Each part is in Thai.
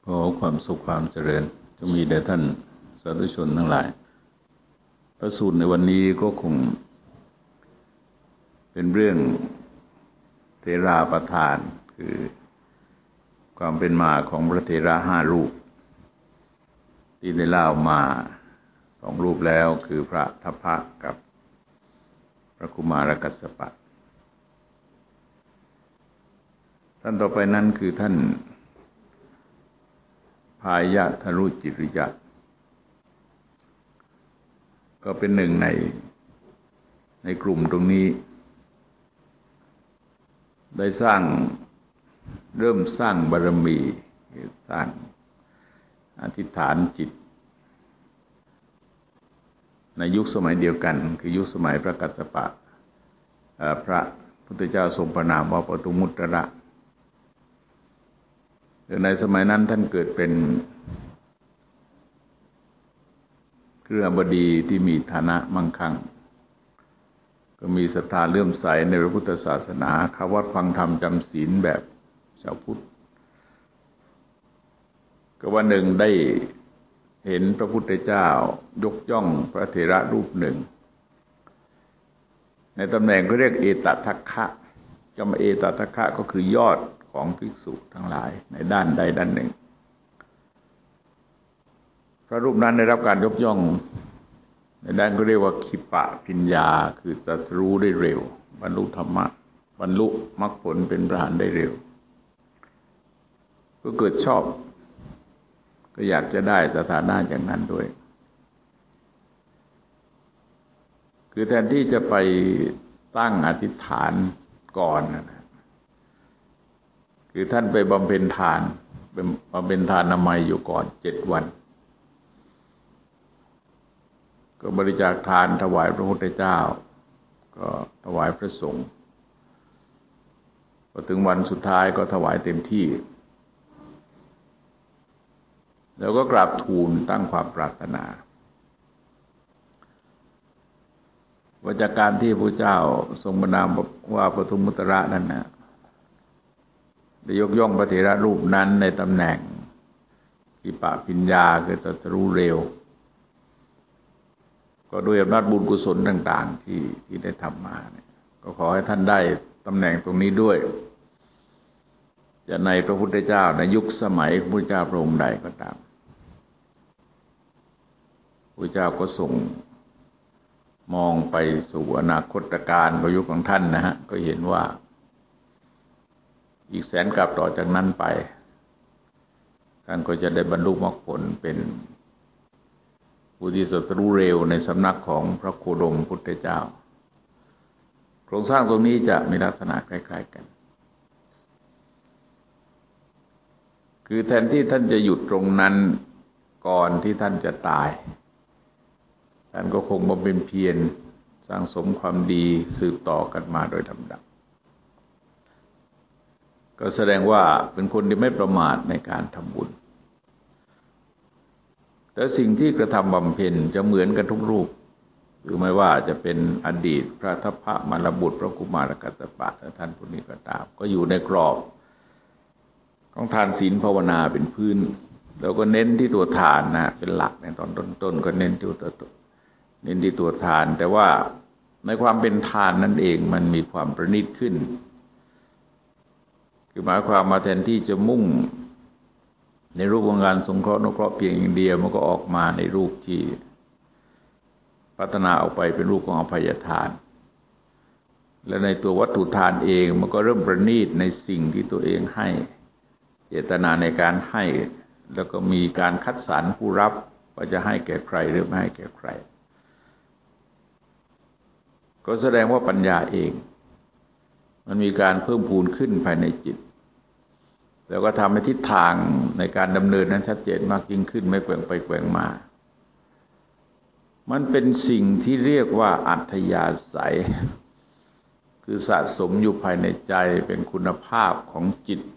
ขอความสุขความเจริญจงมีแด่ท่านสาธุชนทั้งหลายพระสูตรในวันนี้ก็คงเป็นเรื่องเถราประธานคือความเป็นมาของพระเถระ5 รูปที่ได้เล่ามา2 รูปแล้วคือพระทัพพะกับพระกุมารกัสสปะท่านต่อไปนั้นคือท่านพายะทรุจิริยะก็เป็นหนึ่งในกลุ่มตรงนี้ได้เริ่มสร้างบารมีสร้างอธิษฐานจิตในยุคสมัยเดียวกันคือยุคสมัยพระกัสสปะพระพุทธเจ้าทรงประนามว่าปทุมุตตระในสมัยนั้นท่านเกิดเป็นเครือบบดีที่มีฐานะมั่งคั่งก็มีศรัทธาเลื่อมใสในพระพุทธศาสนาเข้าวัดฟังธรรมจำศีลแบบชาวพุทธก็วันหนึ่งได้เห็นพระพุทธเจ้ายกย่องพระเถระรูปหนึ่งในตำแหน่งก็เรียกเอตทัคคะคำเอตทัคคะก็คือยอดของภิกษุทั้งหลายในด้านใดด้านหนึ่งพระรูปนั้นได้รับการยกย่องในด้านก็เรียกว่าขิปะพิญญาคือตรัสรู้ได้เร็วบรรลุธรรมะบรรลุมรรคผลเป็นพระอรหันต์ได้เร็วก็เกิดชอบก็อยากจะได้สถานะอย่างนั้นด้วยคือแทนที่จะไปตั้งอธิษฐานก่อนนะคือท่านไปบำเพ็ญทานนามัยอยู่ก่อน7 วันก็บริจาคทานถวายพระพุทธเจ้าก็ถวายพระสงฆ์พอถึงวันสุดท้ายก็ถวายเต็มที่แล้วก็กราบทูลตั้งความปรารถนาว่าจากการที่พระเจ้าทรงประนามว่าปทุมุตตระนั้นนะได้ยกย่องพระเถระรูปนั้นในตำแหน่งขิปะพิญญาคือตรัสรู้เร็วก็ด้วยอำนาจบุญกุศลต่างๆที่ได้ทำมาเนี่ยก็ขอให้ท่านได้ตำแหน่งตรงนี้ด้วยจะในพระพุทธเจ้าในยุคสมัยพระพุทธเจ้าพระองค์ใดก็ตามพระเจ้าก็ส่งมองไปสู่อนาคตการประยุคของท่านนะฮะก็เห็นว่าอีก100,000 กับต่อจากนั้นไปท่านก็จะได้บรรลุมรรคผลเป็นผู้ที่ตรัสรู้เร็วในสำนักของพระโคดมพุทธเจ้าโครงสร้างตรงนี้จะมีลักษณะคล้ายๆกันคือแทนที่ท่านจะหยุดตรงนั้นก่อนที่ท่านจะตายท่านก็คงบำเพ็ญเพียรสร้างสมความดีสืบต่อกันมาโดยลำดับก็แสดงว่าเป็นคนที่ไม่ประมาทในการทำบุญแต่สิ่งที่กระทำบำเพ็ญจะเหมือนกันทุกรูปหรือไม่ว่าจะเป็นอดีตพระทัพพะมารบุตรพระกุมารกัสสปะและท่านผู้นี้ก็ตามก็อยู่ในกรอบของทานศีลภาวนาเป็นพื้นแล้วก็เน้นที่ตัวทานนะเป็นหลักในตอนต้นๆก็เน้นที่ตัวทานแต่ว่าในความเป็นทานนั่นเองมันมีความประณีตขึ้นคือหมายความมาแทนที่จะมุ่งในรูปของการสงเคราะห์อนุเคราะห์เพียงอย่างเดียวมันก็ออกมาในรูปที่พัฒนาออกไปเป็นรูปของอภัยทานและในตัววัตถุทานเองมันก็เริ่มประณีตในสิ่งที่ตัวเองให้เจตนาในการให้แล้วก็มีการคัดสรรผู้รับว่าจะให้แก่ใครหรือไม่ให้แก่ใครก็แสดงว่าปัญญาเองมันมีการเพิ่มพูนขึ้นภายในจิตแล้วก็ทำให้ทิศทางในการดำเนินนั้นชัดเจนมากยิ่งขึ้นไม่แกว่งไปแกว่งมามันเป็นสิ่งที่เรียกว่าอัธยาศัยคือสะสมอยู่ภายในใจเป็นคุณภาพของจิต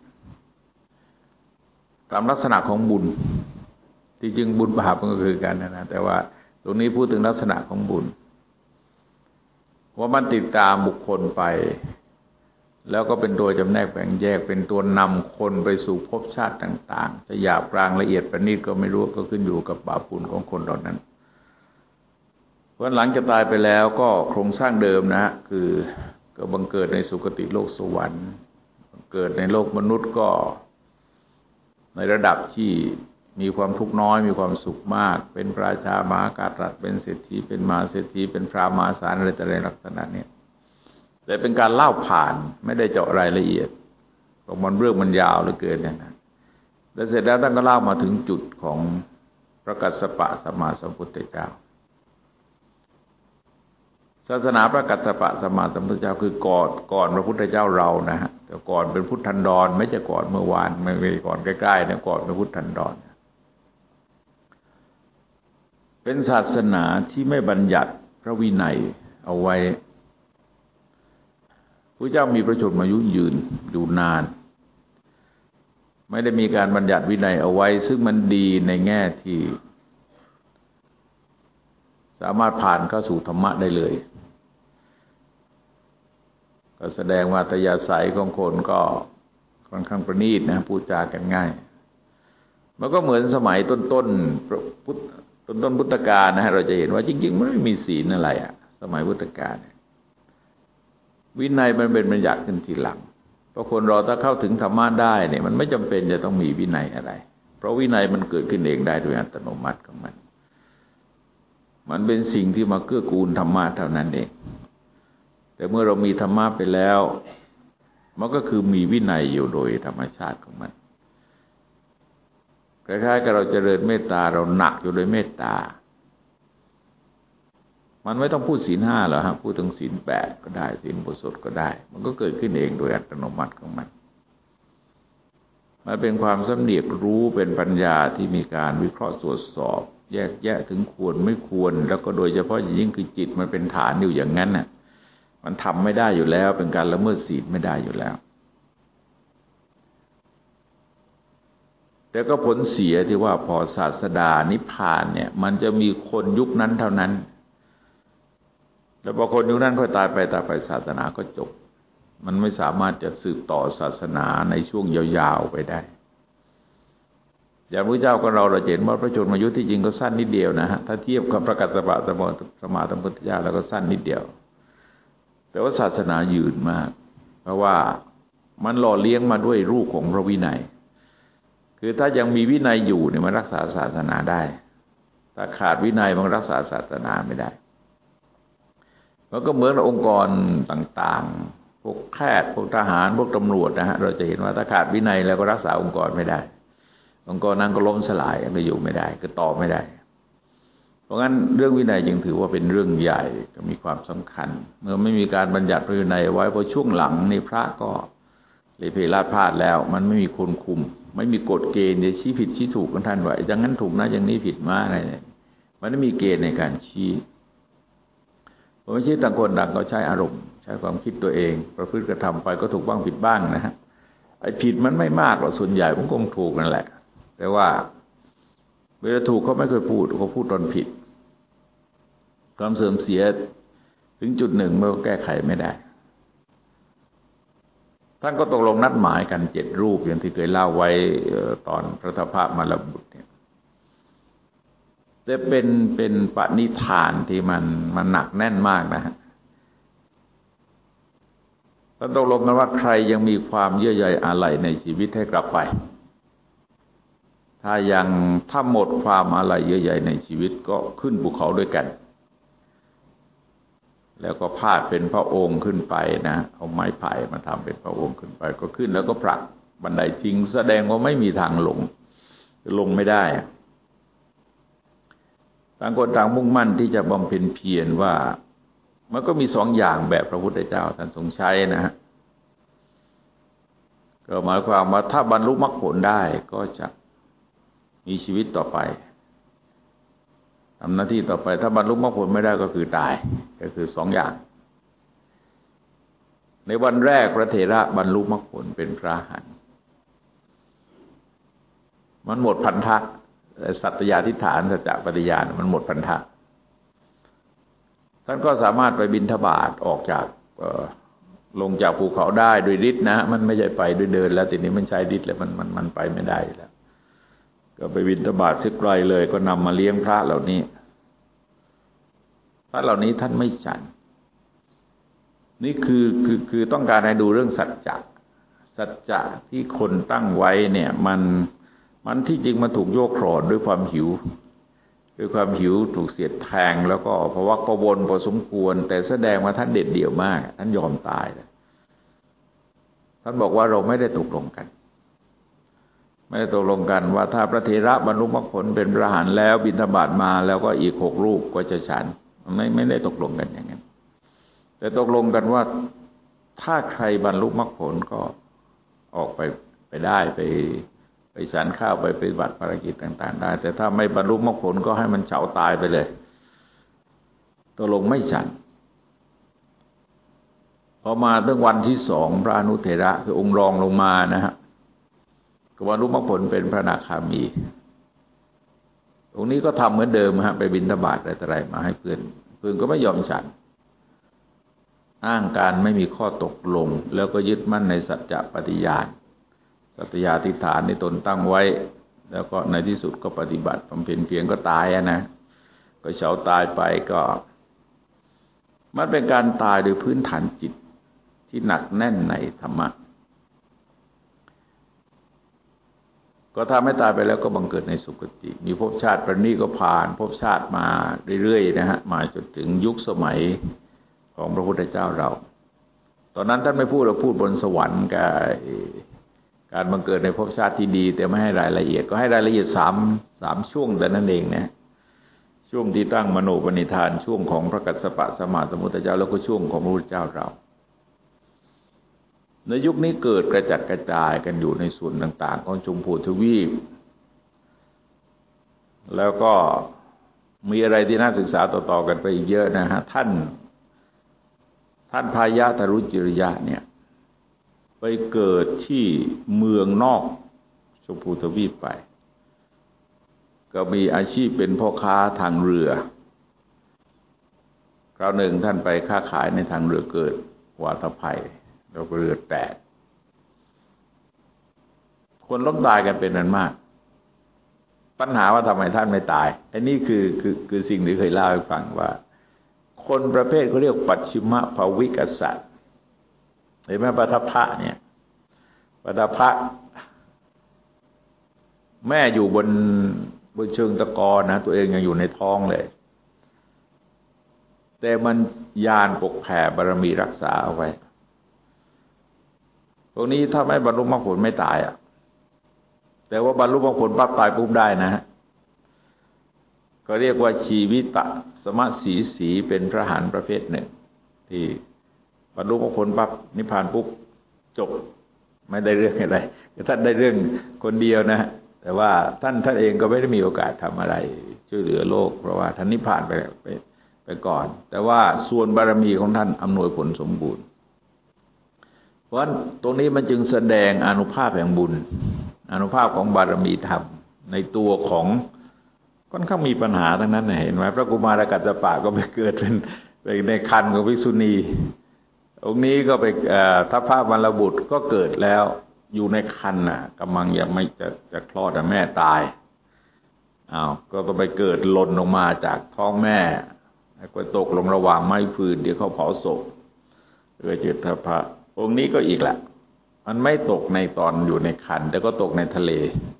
ตามลักษณะของบุญที่จริงบุญบาปมันก็คือกันนะแต่ว่าตรงนี้พูดถึงลักษณะของบุญว่ามันติดตามบุคคลไปแล้วก็เป็นตัวจำแนกแบ่งแยกเป็นตัวนำคนไปสู่ภพชาติต่างๆจะหยาบกลางละเอียดประณีตก็ไม่รู้ก็ขึ้นอยู่กับบาปบุญของคนเหล่านั้นเพราะหลังจะตายไปแล้วก็โครงสร้างเดิมนะคือก็บังเกิดในสุคติโลกสวรรค์เกิดในโลกมนุษย์ก็ในระดับที่มีความทุกข์น้อยมีความสุขมากเป็นราชามหากษัตริย์เป็นเศรษฐีเป็นมหาเศรษฐีเป็นพระมหาศาลอะไรต่ออะไรลักษณะนี้แต่เป็นการเล่าผ่านไม่ได้เจาะรายละเอียดเพราะมันเรื่องมันยาวเหลือเกินเนี่ยนะแล้วเสร็จแล้วท่านก็เล่ามาถึงจุดของพระกัสสปะสัมมาสัมพุทธเจ้าศาสนาพระกัสสปะสัมมาสัมพุทธเจ้าคือก่อนพระพุทธเจ้าเรานะฮะแต่ก่อนเป็นพุทธันดรไม่ใช่ก่อนเมื่อวานไม่ใช่ก่อนใกล้ๆนะก่อนเป็นพุทธันดรเป็นศาสนาที่ไม่บัญญัติพระวินัยเอาไว้พระเจ้ามีพระชนมายุยืนอยู่นานไม่ได้มีการบัญญัติวินัยเอาไว้ซึ่งมันดีในแง่ที่สามารถผ่านเข้าสู่ธรรมะได้เลยก็แสดงว่าอัตยาศัยของคนก็ค่อนข้างประณีตนะพูดจากันง่ายมันก็เหมือนสมัยต้นพุทธกาลนะฮะเราจะเห็นว่าจริงๆมันไม่มีศีลอะไรอ่ะสมัยพุทธกาลวินัยมันเป็นบัญญัติขึ้นทีหลังเพราะคนเราถ้าเข้าถึงธรรมะได้เนี่ยมันไม่จำเป็นจะต้องมีวินัยอะไรเพราะวินัยมันเกิดขึ้นเองได้โดยอัตโนมัติของมันเป็นสิ่งที่มาเกื้อกูลธรรมะเท่านั้นเองแต่เมื่อเรามีธรรมะไปแล้วมันก็คือมีวินัยอยู่โดยธรรมชาติของมันคล้ายๆกับเราเจริญเมตตาเราหนักอยู่โดยเมตตามันไม่ต้องพูดศีลห้าหรอกฮะพูดถึงศีลแปดก็ได้ศีลอุโบสถก็ได้มันก็เกิดขึ้นเองโดยอัตโนมัติของมันเป็นความสำเนียกรู้เป็นปัญญาที่มีการวิเคราะห์ตรวจสอบแยกแยะถึงควรไม่ควรแล้วก็โดยเฉพาะอย่างยิ่งคือจิตมันเป็นฐานอยู่อย่างนั้นน่ะมันทำไม่ได้อยู่แล้วเป็นการละเมิดศีลไม่ได้อยู่แล้วแต่ก็ผลเสียที่ว่าพอศาสดานิพพานเนี่ยมันจะมีคนยุคนั้นเท่านั้นแล้วพอคนยุคนั้นค่อยตายไปศาสนาก็จบมันไม่สามารถจะสืบต่อศาสนาในช่วงยาวๆไปได้อย่างพระเจ้าของเราเห็นว่าพระชนมายุที่จริงก็สั้นนิดเดียวนะฮะถ้าเทียบกับพระกัสสปะสัมมาสัมพุทธเจ้าแล้วก็สั้นนิดเดียวแต่ว่าศาสนายืนมากเพราะว่ามันหล่อเลี้ยงมาด้วยรูปของพระวินัยคือถ้ายังมีวินัยอยู่เนี่ยมันรักษาศาสนาได้ถ้าขาดวินัยมันรักษาศาสนาไม่ได้มันก็เหมือนองค์กรต่างๆพวกแพทย์พวกทหารพวกตำรวจนะฮะเราจะเห็นว่าถ้าขาดวินัยแล้วก็รักษาองค์กรไม่ได้องค์กรนั้นก็ล้มสลายก็อยู่ไม่ได้ก็ต่อไม่ได้เพราะงั้นเรื่องวินัยจึงถือว่าเป็นเรื่องใหญ่ก็มีความสำคัญเมื่อไม่มีการบัญญัติวินัยไว้พอช่วงหลังในพระก็เลยเพลาดพลาดแล้วมันไม่มีคนคุมไม่มีกฎเกณฑ์จะชี้ผิดชี้ถูกของท่านว่าอย่างนั้นถูกนะอย่างนี้ผิดมาอะไรเนี่ยมันไม่มีเกณฑ์ในการชี้เพราะไม่ใช่ต่างคนต่างก็ใช้อารมณ์ใช้ความคิดตัวเองประพฤติกระทำไปก็ถูกบ้างผิดบ้างนะฮะไอ้ผิดมันไม่มากหรอกส่วนใหญ่มันคงถูกนั่นแหละแต่ว่าเวลาถูกเขาไม่เคยพูดเขาพูดตอนผิดความเสื่อมเสียถึงจุดหนึ่งมันก็แก้ไขไม่ได้ท่านก็ตกลงนัดหมายกัน7 รูปอย่างที่เคยเล่าไว้ตอนพระทพมลบุตรเนี่ยแต่เป็นปณิธานที่มันหนักแน่นมากนะฮะท่านตกลงกันว่าใครยังมีความเยื่อใยอาลัยในชีวิตให้กลับไปถ้าหมดความอาลัยเยื่อใยในชีวิตก็ขึ้นภูเขาด้วยกันแล้วก็พาดเป็นพระองค์ขึ้นไปนะเอาไม้ไผ่มาทำเป็นพระองค์ขึ้นไปก็ขึ้นแล้วก็ผลักบันไดทิ้งแสดงว่าไม่มีทางลงไม่ได้ต่างคนต่างมุ่งมั่นที่จะบำเพ็ญเพียรว่ามันก็มี2 อย่างแบบพระพุทธเจ้าท่านทรงใช้นะฮะก็หมายความว่าถ้าบรรลุมรรคผลได้ก็จะมีชีวิตต่อไปทำหน้าที่ต่อไปถ้าบรรลุมรรคผลไม่ได้ก็คือตายก็คือ2 อย่างในวันแรกพระเถระบรรลุมรรคผลเป็นพระอรหันต์มันหมดพันธะสัตยาธิฐานสัจจะปฏิญาณมันหมดพันธะท่านก็สามารถไปบิณฑบาตออกจากลงจากภูเขาได้โดยฤทธิ์นะมันไม่ใช่ไปด้วยเดินแล้วทีนี้มันใช้ฤทธิ์แล้วมันไปไม่ได้แล้วก็ไปบิณฑบาตซึกไกลเลยก็นำมาเลี้ยงพระเหล่านี้พระเหล่านี้ท่านไม่ฉันนี่คือต้องการให้ดูเรื่องสัจจะที่คนตั้งไว้เนี่ยมันที่จริงมันถูกโยกครอนด้วยความหิวถูกเสียดแทงแล้วก็พะวักพะวนพอสมควรแต่แสดงว่าท่านเด็ดเดี่ยวมากท่านยอมตายเลยท่านบอกว่าเราไม่ได้ตกลงกันว่าถ้าพระเถระบรรลุมรรคผลเป็นพระอรหันต์แล้วบิณฑบาตมาแล้วก็อีก6 รูปก็จะฉันไม่ได้ตกลงกันอย่างนั้นแต่ตกลงกันว่าถ้าใครบรรลุมรรคผลก็ออกไปได้ไปฉันข้าวไปปฏิบัติภารกิจต่างๆได้แต่ถ้าไม่บรรลุมรรคผลก็ให้มันเฉาตายไปเลยตกลงไม่ฉันพอมาถึงวันที่2พระอนุเถระคือองค์รองลงมานะฮะก็บรรลุมรรคผลเป็นพระอนาคามีตรงนี้ก็ทำเหมือนเดิมฮะไปบิณฑบาตอะไรมาให้เพื่อนก็ไม่ยอมฉันอ้างการไม่มีข้อตกลงแล้วก็ยึดมั่นในสัจจะปฏิญาณสัตยาธิษฐานที่ตนตั้งไว้แล้วก็ในที่สุดก็ปฏิบัติบำเพ็ญเพียรก็ตายนะก็เฉาตายไปก็มันเป็นการตายโดยพื้นฐานจิตที่หนักแน่นในธรรมะก็ถ้าไม่ตายไปแล้วก็บังเกิดในสุคติมีภพชาติประณีก็ผ่านภพชาติมาเรื่อยๆนะฮะมาจนถึงยุคสมัยของพระพุทธเจ้าเราตอนนั้นท่านไม่พูดเราพูดบนสวรรค์กับการบังเกิดในภพชาติที่ดีแต่ไม่ให้รายละเอียดก็ให้รายละเอียด3ช่วงแต่นั้นเองนะช่วงที่ตั้งมโนปณิธานช่วงของพระกัสสปะสัมมาสัมพุทธเจ้าแล้วก็ช่วงของพระพุทธเจ้าเราในยุคนี้เกิดกระจัดกระจายกันอยู่ในส่วนต่างๆของชมพูทวีปแล้วก็มีอะไรที่น่าศึกษาต่อๆกันไปอีกเยอะนะฮะท่านพายะทรุจิริยะเนี่ยไปเกิดที่เมืองนอกชมพูทวีปไปก็มีอาชีพเป็นพ่อค้าทางเรือคราวหนึ่งท่านไปค้าขายในทางเรือเกิดวาตภัยแล้วเรือแตกคนล้มตายกันเป็นอันมากปัญหาว่าทำไมท่านไม่ตายอันนี้คือสิ่งที่เคยเล่าให้ฟังว่าคนประเภทเขาเรียกปัจฉิมภวิกษัตริย์เห็นไหมปทัพพะเนี่ยปทัพพะแม่อยู่บนเชิงตะกอนนะตัวเองยังอยู่ในท้องเลยแต่มันญาณปกแผ่บารมีรักษาเอาไว้ตรงนี้ถ้าไม่บรรลุมรรคผลไม่ตายอ่ะแต่ว่าบรรลุมรรคผลปั๊บตายปุ๊บได้นะฮะก็เรียกว่าชีวิตสมสีเป็นพระอรหันต์ประเภทหนึ่งที่บรรลุมรรคผลปั๊บนิพพานปุ๊บจบไม่ได้เรื่องอะไรท่านได้เรื่องคนเดียวนะแต่ว่าท่านเองก็ไม่ได้มีโอกาสทำอะไรช่วยเหลือโลกเพราะว่าท่านนิพพานไปก่อนแต่ว่าส่วนบารมีของท่านอำนวยผลสมบูรณ์เพราะฉะนั้นตรงนี้มันจึงแสดงอานุภาพแห่งบุญอานุภาพของบารมีธรรมในตัวของค่อนข้างมีปัญหาทั้งนั้นเห็นไหมพระกุมารกัสสปะก็ไปเกิดเป็นในครรภ์ของภิกษุณีองค์นี้ก็ไปทัพพระมรบุตรก็เกิดแล้วอยู่ในครรภ์น่ะกำลังยังไม่จะคลอดแม่ตายก็ต้องไปเกิดหล่นลงมาจากท้องแม่ก็ตกลงระหว่างไม้ฟืนเดี๋ยวเขาเผาศพเจิตทัพพระองค์นี้ก็อีกแหละมันไม่ตกในตอนอยู่ในครรภ์แต่ก็ตกในทะเล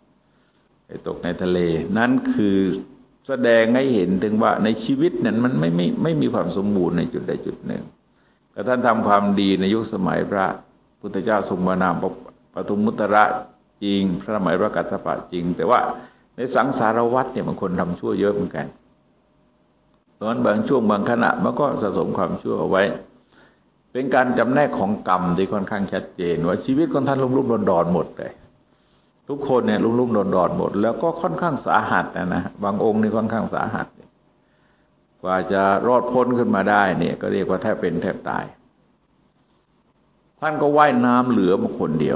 นั่นคือแสดงให้เห็นถึงว่าในชีวิตนั้นมันไม่มีความสมบูรณ์ในจุดใดจุดหนึ่งแต่ท่านทำความดีในยุคสมัยพระพุทธเจ้าทรงมานามปทุมมุตระจริงพระสมัยพระกัสสปะจริงแต่ว่าในสังสารวัฏเนี่ยบางคนทำชั่วเยอะเหมือนกันตอนบางช่วงบางขณะมันก็สะสมความชั่วเอาไว้เป็นการจำแนกของกรรมที่ค่อนข้างชัดเจนว่าชีวิตของท่านลุ่มๆดอนๆหมดเลยทุกคนเนี่ยลุ่มๆดอนๆหมดแล้วก็ค่อนข้างสาหัสนะบางองค์นี่ค่อนข้างสาหัสกว่าจะรอดพ้นขึ้นมาได้เนี่ยก็เรียกว่าแทบเป็นแทบตายท่านก็ว่ายน้ำเหลือมาคนเดียว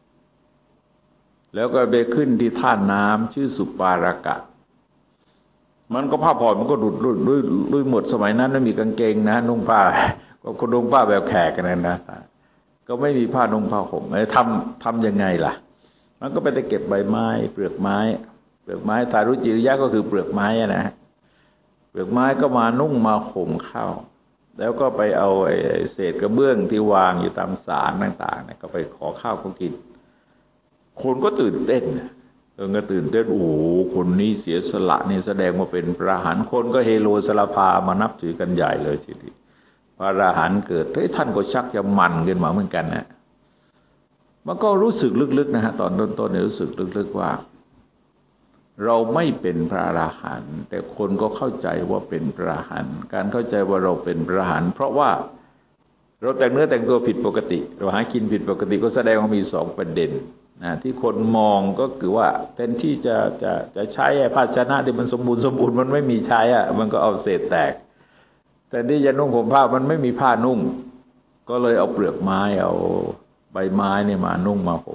แล้วก็ไปขึ้นที่ท่าน้ำชื่อสุปารากะมันก็ผ้าผ่อนมันก็ดุดด้วยหมดสมัยนั้นไม่มีกางเกงนะนุ่งผ้าก็คนนุ่งผ้าแบบแขกกันนะก็ไม่มีผ้านุ่งผ้าห่มทำยังไงล่ะมันก็ไปแต่เก็บใบไม้เปลือกไม้ทารุจิริยะก็คือเปลือกไม้นะเปลือกไม้ก็มานุ่งมาห่มข้าวแล้วก็ไปเอาเศษกระเบื้องที่วางอยู่ตามศาลต่างๆเนี่ยก็ไปขอข้าวเขากินคนก็ตื่นเต้นก็ตื่นเต้นโอ้โหคนนี้เสียสละนี่แสดงว่าเป็นพระอรหันต์คนก็เฮโลสลาพามานับถือกันใหญ่เลยทีเดียวพระอรหันต์เกิดท่านก็ชักจะมันขึ้นมาเหมือนกันนะมันก็รู้สึกลึกๆนะฮะตอนต้นๆเนี่ยรู้สึกลึกๆว่าเราไม่เป็นพระอรหันต์แต่คนก็เข้าใจว่าเป็นพระอรหันต์การเข้าใจว่าเราเป็นพระอรหันต์เพราะว่าเราแต่งเนื้อแต่งตัวผิดปกติเราหากินผิดปกติก็แสดงว่ามีสองประเด็นนะที่คนมองก็คือว่าแทนที่จะใช้ภาชนะที่มันสมบูรณ์มันไม่มีใช้มันก็เอาเศษแตกแต่ที่จะนุ่งห่มผ้ามันไม่มีผ้านุ่งก็เลยเอาเปลือกไม้เอาใบไม้เนี่ยมานุ่งมาห่ม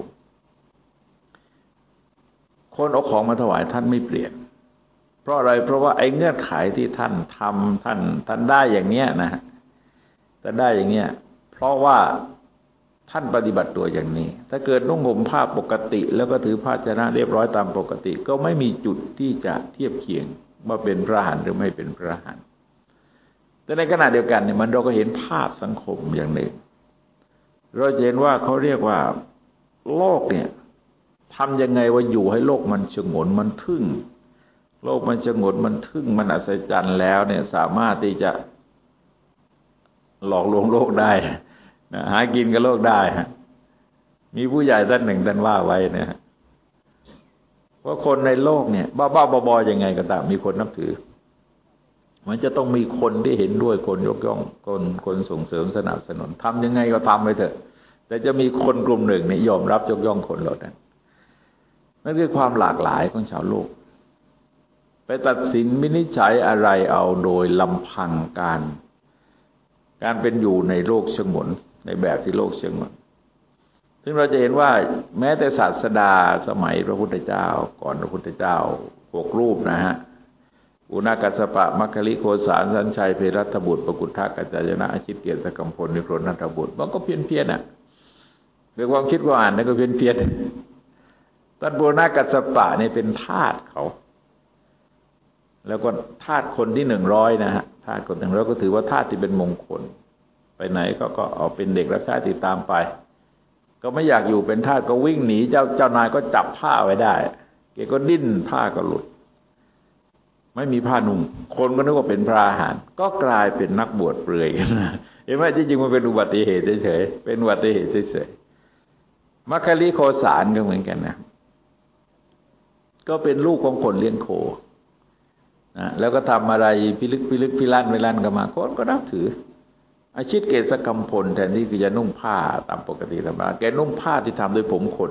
คนเอาของมาถวายท่านไม่เปลี่ยนเพราะอะไรเพราะว่าไอ้เงื่อนไขที่ท่านทำท่านได้อย่างเนี้ยนะท่านได้อย่างเนี้ยเพราะว่าท่านปฏิบัติตัวอย่างนี้ถ้าเกิดนุ่งห่มผ้าปกติแล้วก็ถือภาชนะเรียบร้อยตามปกติก็ไม่มีจุดที่จะเทียบเคียงว่าเป็นพระอรหันต์หรือไม่เป็นพระอรหันต์แต่ในขณะเดียวกันเนี่ยเราก็เห็นภาพสังคมอย่างหนึ่งเราเห็นว่าเขาเรียกว่าโลกเนี่ยทำยังไงว่าอยู่ให้โลกมันฉงนมันทึ่งโลกมันฉงนมันทึ่งมันอัศจรรย์แล้วเนี่ยสามารถที่จะหลอกลวงโลกได้หากินกับโลกได้มีผู้ใหญ่ท่านหนึ่งท่านว่าไว้นะว่าคนในโลกเนี่ยบ้าๆบอๆยังไงก็ตามมีคนนับถือมันจะต้องมีคนที่เห็นด้วยคนยกย่องคนส่งเสริมสนับสนุนทำยังไงก็ทำไปเถอะแต่จะมีคนกลุ่มหนึ่งเนี่ยยอมรับยกย่องคนเหล่านั้นนั่นคือความหลากหลายของชาวโลกไปตัดสินวินิจฉัยอะไรเอาโดยลำพังการเป็นอยู่ในโลกฉงนในแบบที่โลกฉงนซึ่งเราจะเห็นว่าแม้แต่ศาสดาสมัยพระพุทธเจ้าก่อนพระพุทธเจ้า6 รูปนะฮะอุณากัสสปะมัคคิลิโคสารสัญชัยเพรัตบุตรปกุฏทกัจจายนะอาชิตเกียรติกัมพลนิโครนัตบุตรมันก็เพี้ยนโดยความคิดว่าอ่านนั่นก็เพี้ยนท่านอุณากัสสปะนี่เป็นทาสเขาแล้วก็ทาสคนที่100นะฮะทาสคน100ก็ถือว่าทาสที่เป็นมงคลไปไหนก็เอาเป็นเด็กรับใช้ติดตามไปก็ไม่อยากอยู่เป็นทาสก็วิ่งหนีเจ้านายก็จับผ้าไว้ได้แกก็ดิ้นผ้าก็หลุดไม่มีผ้านุ่งคนก็นึกว่าเป็นพระอรหันต์ก็กลายเป็นนักบวชเปลือยกันนะเห็นไหมจริงๆมันเป็นอุบัติเหตุเฉยๆเป็นอุบัติเหตุเฉยๆมัคคิลิโคสารก็เหมือนกันนะก็เป็นลูกของคนเลี้ยงโคนะแล้วก็ทำอะไรพิลึกพิลั่นกันมาคนก็นับถืออาชิตเกศกัมพลแทนที่จะนุ่งผ้าตามปกติธรรมดาแกนุ่งผ้าที่ทำด้วยผมคน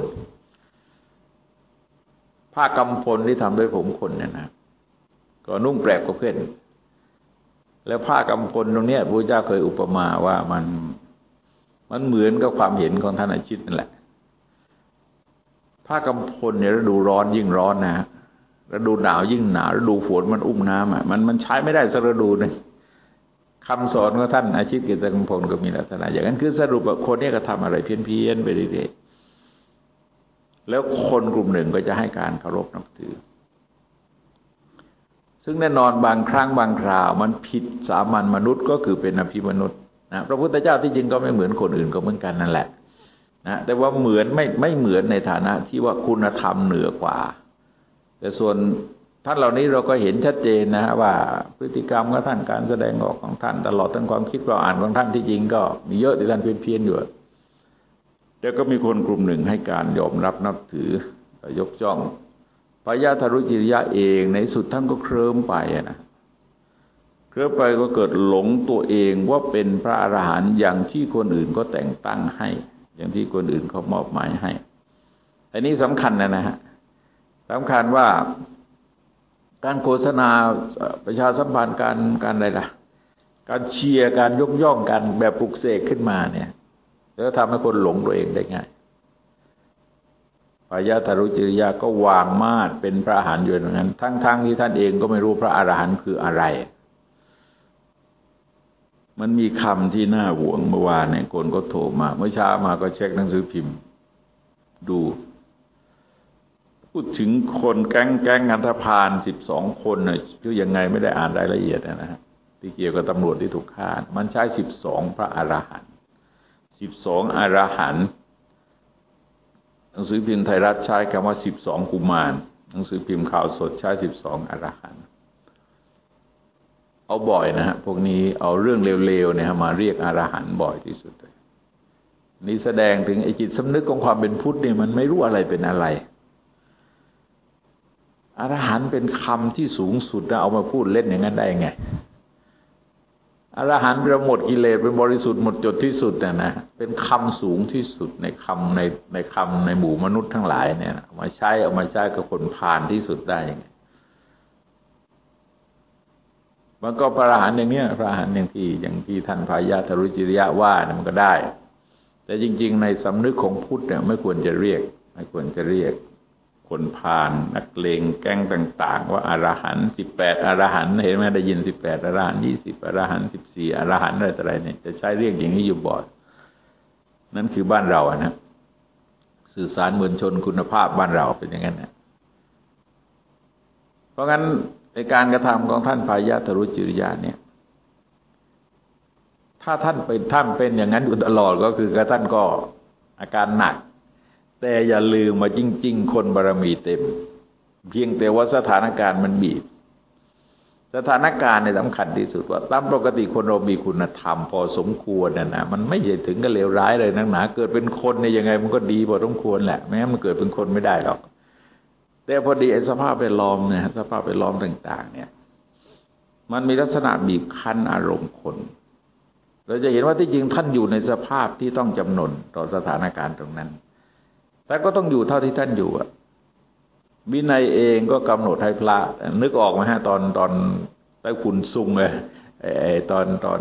ผ้ากำพลที่ทำด้วยผมคนเนี่ยนะก็นุ่งแปลกกว่าเพื่อนแล้วผ้ากำพลตรงเนี้ยพระเจ้าเคยอุปมาว่ามันเหมือนกับความเห็นของท่านอาชิตนั่นแหละผ้ากำพลเนี่ยฤดูร้อนยิ่งร้อนนะฤดูหนาวยิ่งหนาวฤดูฝนมันอุ้มน้ำมันใช้ไม่ได้สักฤดูนึงคำสอนของท่านอาชิตเกศกัมพลก็มีลักษณะอย่างนั้นคือสรุปว่าคนนี้ก็ทำอะไรเพี้ยนไปเรื่อยๆแล้วคนกลุ่มหนึ่งก็จะให้การเคารพนับถือซึ่งแน่นอนบางครั้งบางคราวมันผิดสามัญมนุษย์ก็คือเป็นอภิมนุษย์นะพระพุทธเจ้าที่จริงก็ไม่เหมือนคนอื่นก็เหมือนกันนั่นแหละนะแต่ว่าเหมือนไม่เหมือนในฐานะที่ว่าคุณธรรมเหนือกว่าแต่ส่วนท่านเหล่านี้เราก็เห็นชัดเจนนะว่าพฤติกรรมของท่านการแสดงออกของท่านตลอดทั้งความคิดความอ่านของท่านที่จริงก็มีเยอะที่ท่านเพี้ยนอยู่แต่ก็มีคนกลุ่มหนึ่งให้การยอมรับนับถือยกย่องพญาทารุจิริยะเองในสุดท่านก็เคลิ้มไปนะเคลิ้มไปก็เกิดหลงตัวเองว่าเป็นพระอรหันต์อย่างที่คนอื่นก็แต่งตั้งให้อย่างที่คนอื่นเขามอบหมายให้อันนี้สำคัญนะฮะสำคัญว่าการโฆษณาประชาสัมพันธ์การอะไรล่ะการเชียร์การยกย่องกันแบบปลุกเสกขึ้นมาเนี่ยแล้วทำให้คนหลงตัวเองได้ง่ายพญาทารุจิริยะก็วางมาดเป็นพระอรหันต์อยู่อย่างนั้นทั้งที่ท่านเองก็ไม่รู้พระอรหันต์คืออะไรมันมีคำที่น่าหวงเมื่อวานเนี่ยคนก็โทรมาเมื่อเช้ามาก็เช็คหนังสือพิมพ์ดูพูดถึงคนแก๊งอันธพาล12 คนน่ะคือยังไงไม่ได้อ่านรายละเอียดนะฮะที่เกี่ยวกับตำรวจที่ถูกฆ่ามันใช้12 พระอรหันต์12 อรหันต์หนังสือพิมพ์ไทยรัฐใช้คำว่า12 กุมารหนังสือพิมพ์ข่าวสดใช้12 อรหันต์เอาบ่อยนะฮะพวกนี้เอาเรื่องเลวๆเนี่ยมาเรียกอรหันต์บ่อยที่สุดเลยนี่แสดงถึงไอ้จิตสำนึกของความเป็นพุทธเนี่ยมันไม่รู้อะไรเป็นอะไรอรหันต์เป็นคำที่สูงสุดนะเอามาพูดเล่นอย่างนั้นได้ไงอรหันต์เป็นหมดกิเลสเป็นบริสุทธิ์หมดจดที่สุดนะเป็นคำสูงที่สุดในคำในหมู่มนุษย์ทั้งหลายเนี่ยเอามาใช้กับคนพาลที่สุดได้ยังไงมันก็พระอรหันต์อย่างเนี้ยพระอรหันต์อย่างที่ท่านพายาธรุจิริยะว่าเนี่ยมันก็ได้แต่จริงๆในสำนึกของพุทธเนี่ยไม่ควรจะเรียกคนพาลนักเลงแก๊งต่างๆว่าอรหันต์18 อรหันต์เห็นไหมได้ยิน18 อรหันต์20 อรหันต์14 อรหันต์อะไรเนี่ยจะใช้เรียกอย่างนี้อยู่บ่อยนั่นคือบ้านเรานะสื่อสารมวลชนคุณภาพบ้านเราเป็นอย่างนั้นนะเพราะงั้นในการกระทำของท่านพายาธรุจิริยะเนี่ยถ้าท่านเป็นอย่างนั้นอยู่ตลอดก็คือท่านก็อาการหนักแต่อย่าลืมมาจริงๆคนบารมีเต็มเพียงแต่ว่าสถานการณ์มันบีบสถานการณ์ในสำคัญที่สุดว่าตามปกติคนเรามีคุณธรรมพอสมควรนะมันไม่ใช่ถึงกับเลวร้ายเลยนักหนาเกิดเป็นคนเนี่ยยังไงมันก็ดีพอสมควรแหละแม้มันเกิดเป็นคนไม่ได้หรอกแต่พอดีไอ้สภาพแวดล้อมเนี่ยสภาพแวดล้อมต่างๆเนี่ยมันมีลักษณะบีบคั้นอารมณ์คนเราจะเห็นว่าที่จริงท่านอยู่ในสภาพที่ต้องจำนนต่อสถานการณ์ตรงนั้นแต่ก็ต้องอยู่เท่าที่ท่านอยู่อะวินัยเองก็กำหนดให้พระนึกออกไหมฮะตอนใต้ขุนซุงเลยตอน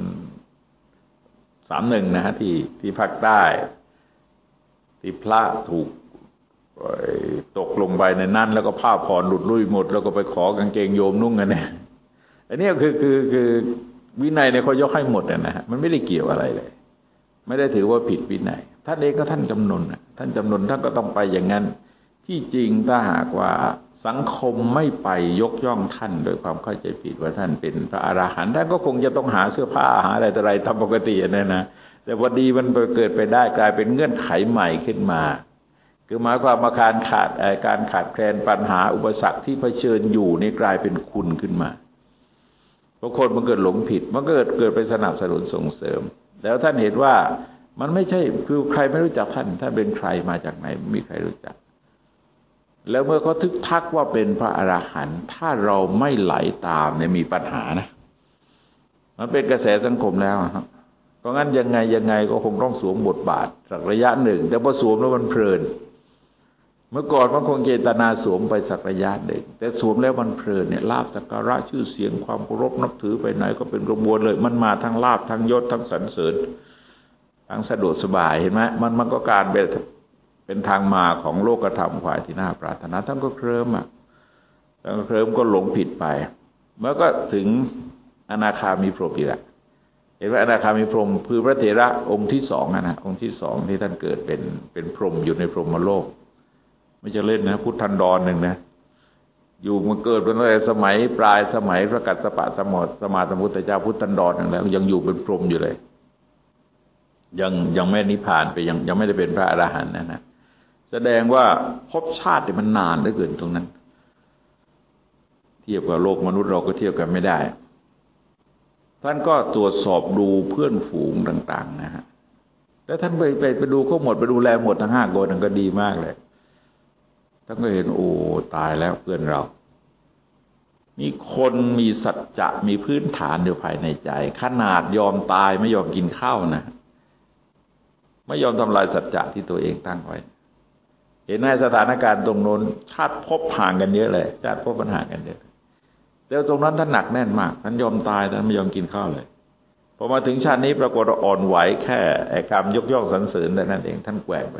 31นะฮะที่ภาคใต้ที่พระถูกตกลงไปในนั้นแล้วก็ผ้าผ่อนหลุดลุ่ยหมดแล้วก็ไปขอกางเกงโยมนุ่งกันเนี่ยอันนี้คือวินัยเนี่ยเขายกให้หมดนะฮะมันไม่ได้เกี่ยวอะไรเลยไม่ได้ถือว่าผิดวินัยท่านเองก็ท่านจำนนท่านก็ต้องไปอย่างนั้นที่จริงถ้าหากว่าสังคมไม่ไปยกย่องท่านโดยความเข้าใจผิดว่าท่านเป็นพระอรหันต์ท่านก็คงจะต้องหาเสื้อผ้าหาอะไรต่ออะไรตามปกตินะแต่พอดีมันเกิดไปได้กลายเป็นเงื่อนไขใหม่ขึ้นมาคือหมายความว่าการขาดแคลนปัญหาอุปสรรคที่เผชิญอยู่นี่กลายเป็นคุณขึ้นมาเพราะคนมันเกิดหลงผิดมันเกิดไปสนับสนุนส่งเสริมแล้วท่านเห็นว่ามันไม่ใช่คือใครไม่รู้จักท่านเป็นใครมาจากไหนไม่มีใครรู้จักแล้วเมื่อเขาทึกทักว่าเป็นพระอรหันต์ถ้าเราไม่ไหลตามเนี่ยมีปัญหานะมันเป็นกระแสสังคมแล้วครับเพราะงั้นยังไงก็คงต้องสวมบทบาทสักระยะหนึ่งแต่พอสวมแล้วมันเพลินเมื่อก่อนมันคงเจตนาสวมไปสักระยะหนึ่งแต่สวมแล้วมันเพลินเนี่ยลาภสักการะชื่อเสียงความเคารพนับถือไปไหนก็เป็นกระบวนเลยมันมาทั้งลาภทั้งยศทั้งสรรเสริญทั้งสะดวกสบายเห็นไหมมันก็การเป็นทางมาของโลกธรรมฝ่ายที่น่าปรารถนาท่านก็เคลิ้มก็หลงผิดไปเมื่อก็ถึงอนาคามีพรหมอีกแล้วเห็นว่าอนาคามีพรหมคือพระเถระองค์ที่สองนะองค์ที่สองที่ท่านเกิดเป็นพรหมอยู่ในพรหมโลกไม่จะเล่นนะพุทธันดรหนึ่งนะอยู่มาเกิดเป็นอะไรสมัยปลายสมัยพระกัสสปะสมมาสัมพุทธเจ้าพุทธันดรหนึ่งแล้วยังอยู่เป็นพรหมอยู่เลยยังไม่นิพพานไปยังไม่ได้เป็นพระอรหันต์นะแสดงว่าภพชาติมันนานเหลือเกินตรงนั้นเทียบกับโลกมนุษย์เราก็เทียบกันไม่ได้ท่านก็ตรวจสอบดูเพื่อนฝูงต่างๆนะฮะแล้วท่านไปดูเขาหมดไปดูแลหมดทั้ง5 คนนั่นก็ดีมากเลยท่านก็เห็นโอ้ตายแล้วเพื่อนเรามีคนมีสัจจะมีพื้นฐานอยู่ภายในใจขนาดยอมตายไม่ยอมกินข้าวนะไม่ยอมทำลายสัจจะที่ตัวเองตั้งไว้เห็นในสถานการณ์ตรงโน้นชาติภพห่างกันเยอะเลยชาติภพมันห่างกันเยอะแต่ตรงนั้นท่านหนักแน่นมากท่านยอมตายท่านไม่ยอมกินข้าวเลยพอมาถึงชาตินี้ปรากฏอ่อนไหวแค่คำยกย่องสรรเสริญแต่นั้นเองท่านแกว่งไป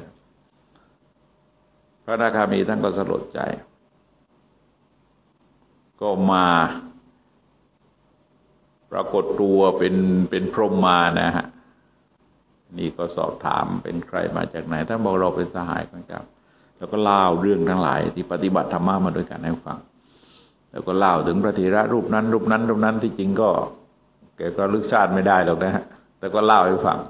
พระอนาคามีท่านก็สลดใจก็มาปรากฏตัวเป็นพรหมมานะฮะนี่ก็สอบถามเป็นใครมาจากไหนท่านบอกเราเป็นสหายของเจ้าแล้วก็เล่าเรื่องทั้งหลายที่ปฏิบัติธรรมะมาด้วยกันให้ฟังแล้วก็เล่าถึงพระเถระรูปนั้นที่จริงก็แกก็ลึกชาติไม่ได้หรอกนะฮะแต่ก็เล่าให้ฟัง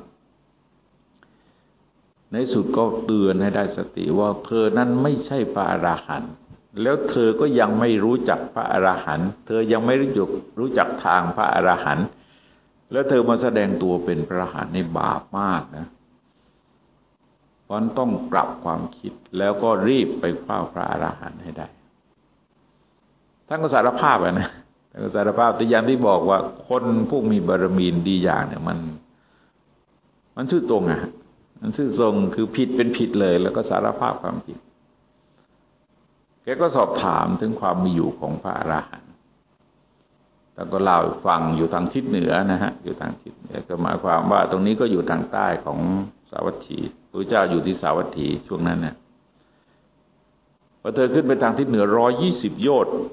ในสุดก็เตือนให้ได้สติว่าเธอนั้นไม่ใช่พระอรหันต์แล้วเธอก็ยังไม่รู้จักพระอรหันต์เธอยังไม่รู้จักทางพระอรหันต์แล้วเธอมาแสดงตัวเป็นพระอรหันต์ในบาปมากนะเพราะต้องปรับความคิดแล้วก็รีบไปเฝ้าพระอรหันต์ให้ได้ท่านก็สารภาพนะท่านก็สารภาพแต่อย่างที่บอกว่าคนผู้มีบารมีดีอย่างเนี่ยมันชื่อตรงอ่ะมันชื่อตรงคือผิดเป็นผิดเลยแล้วก็สารภาพความผิดแกก็สอบถามถึงความมีอยู่ของพระอรหันต์แล้วก็เล่าฟังอยู่ทางทิศเหนือนะฮะอยู่ทางทิศเหนือก็หมายความว่าตรงนี้ก็อยู่ทางใต้ของสาวัตถีพระเจ้าอยู่ที่สาวัตถีช่วงนั้นเนี่ยพอเธอขึ้นไปทางทิศเหนือ120 โยชน์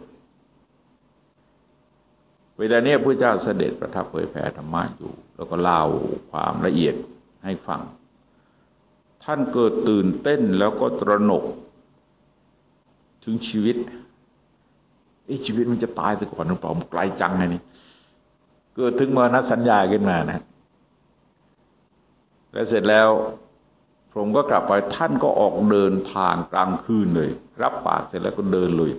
เวลานี้พระเจ้าเสด็จประทับเผยแผ่ธรรมะอยู่แล้วก็เล่าความละเอียดให้ฟังท่านเกิดตื่นเต้นแล้วก็ตระหนกถึงชีวิตชีวิตมันจะตายไปก่อนหรือเปล่าไกลจังไงนี่เกิดถึงมรณสัญญาขึ้นมานะแล้วเสร็จแล้วผมก็กลับไปท่านก็ออกเดินทางกลางคืนเลยรับปากเสร็จแล้วก็เดินเลย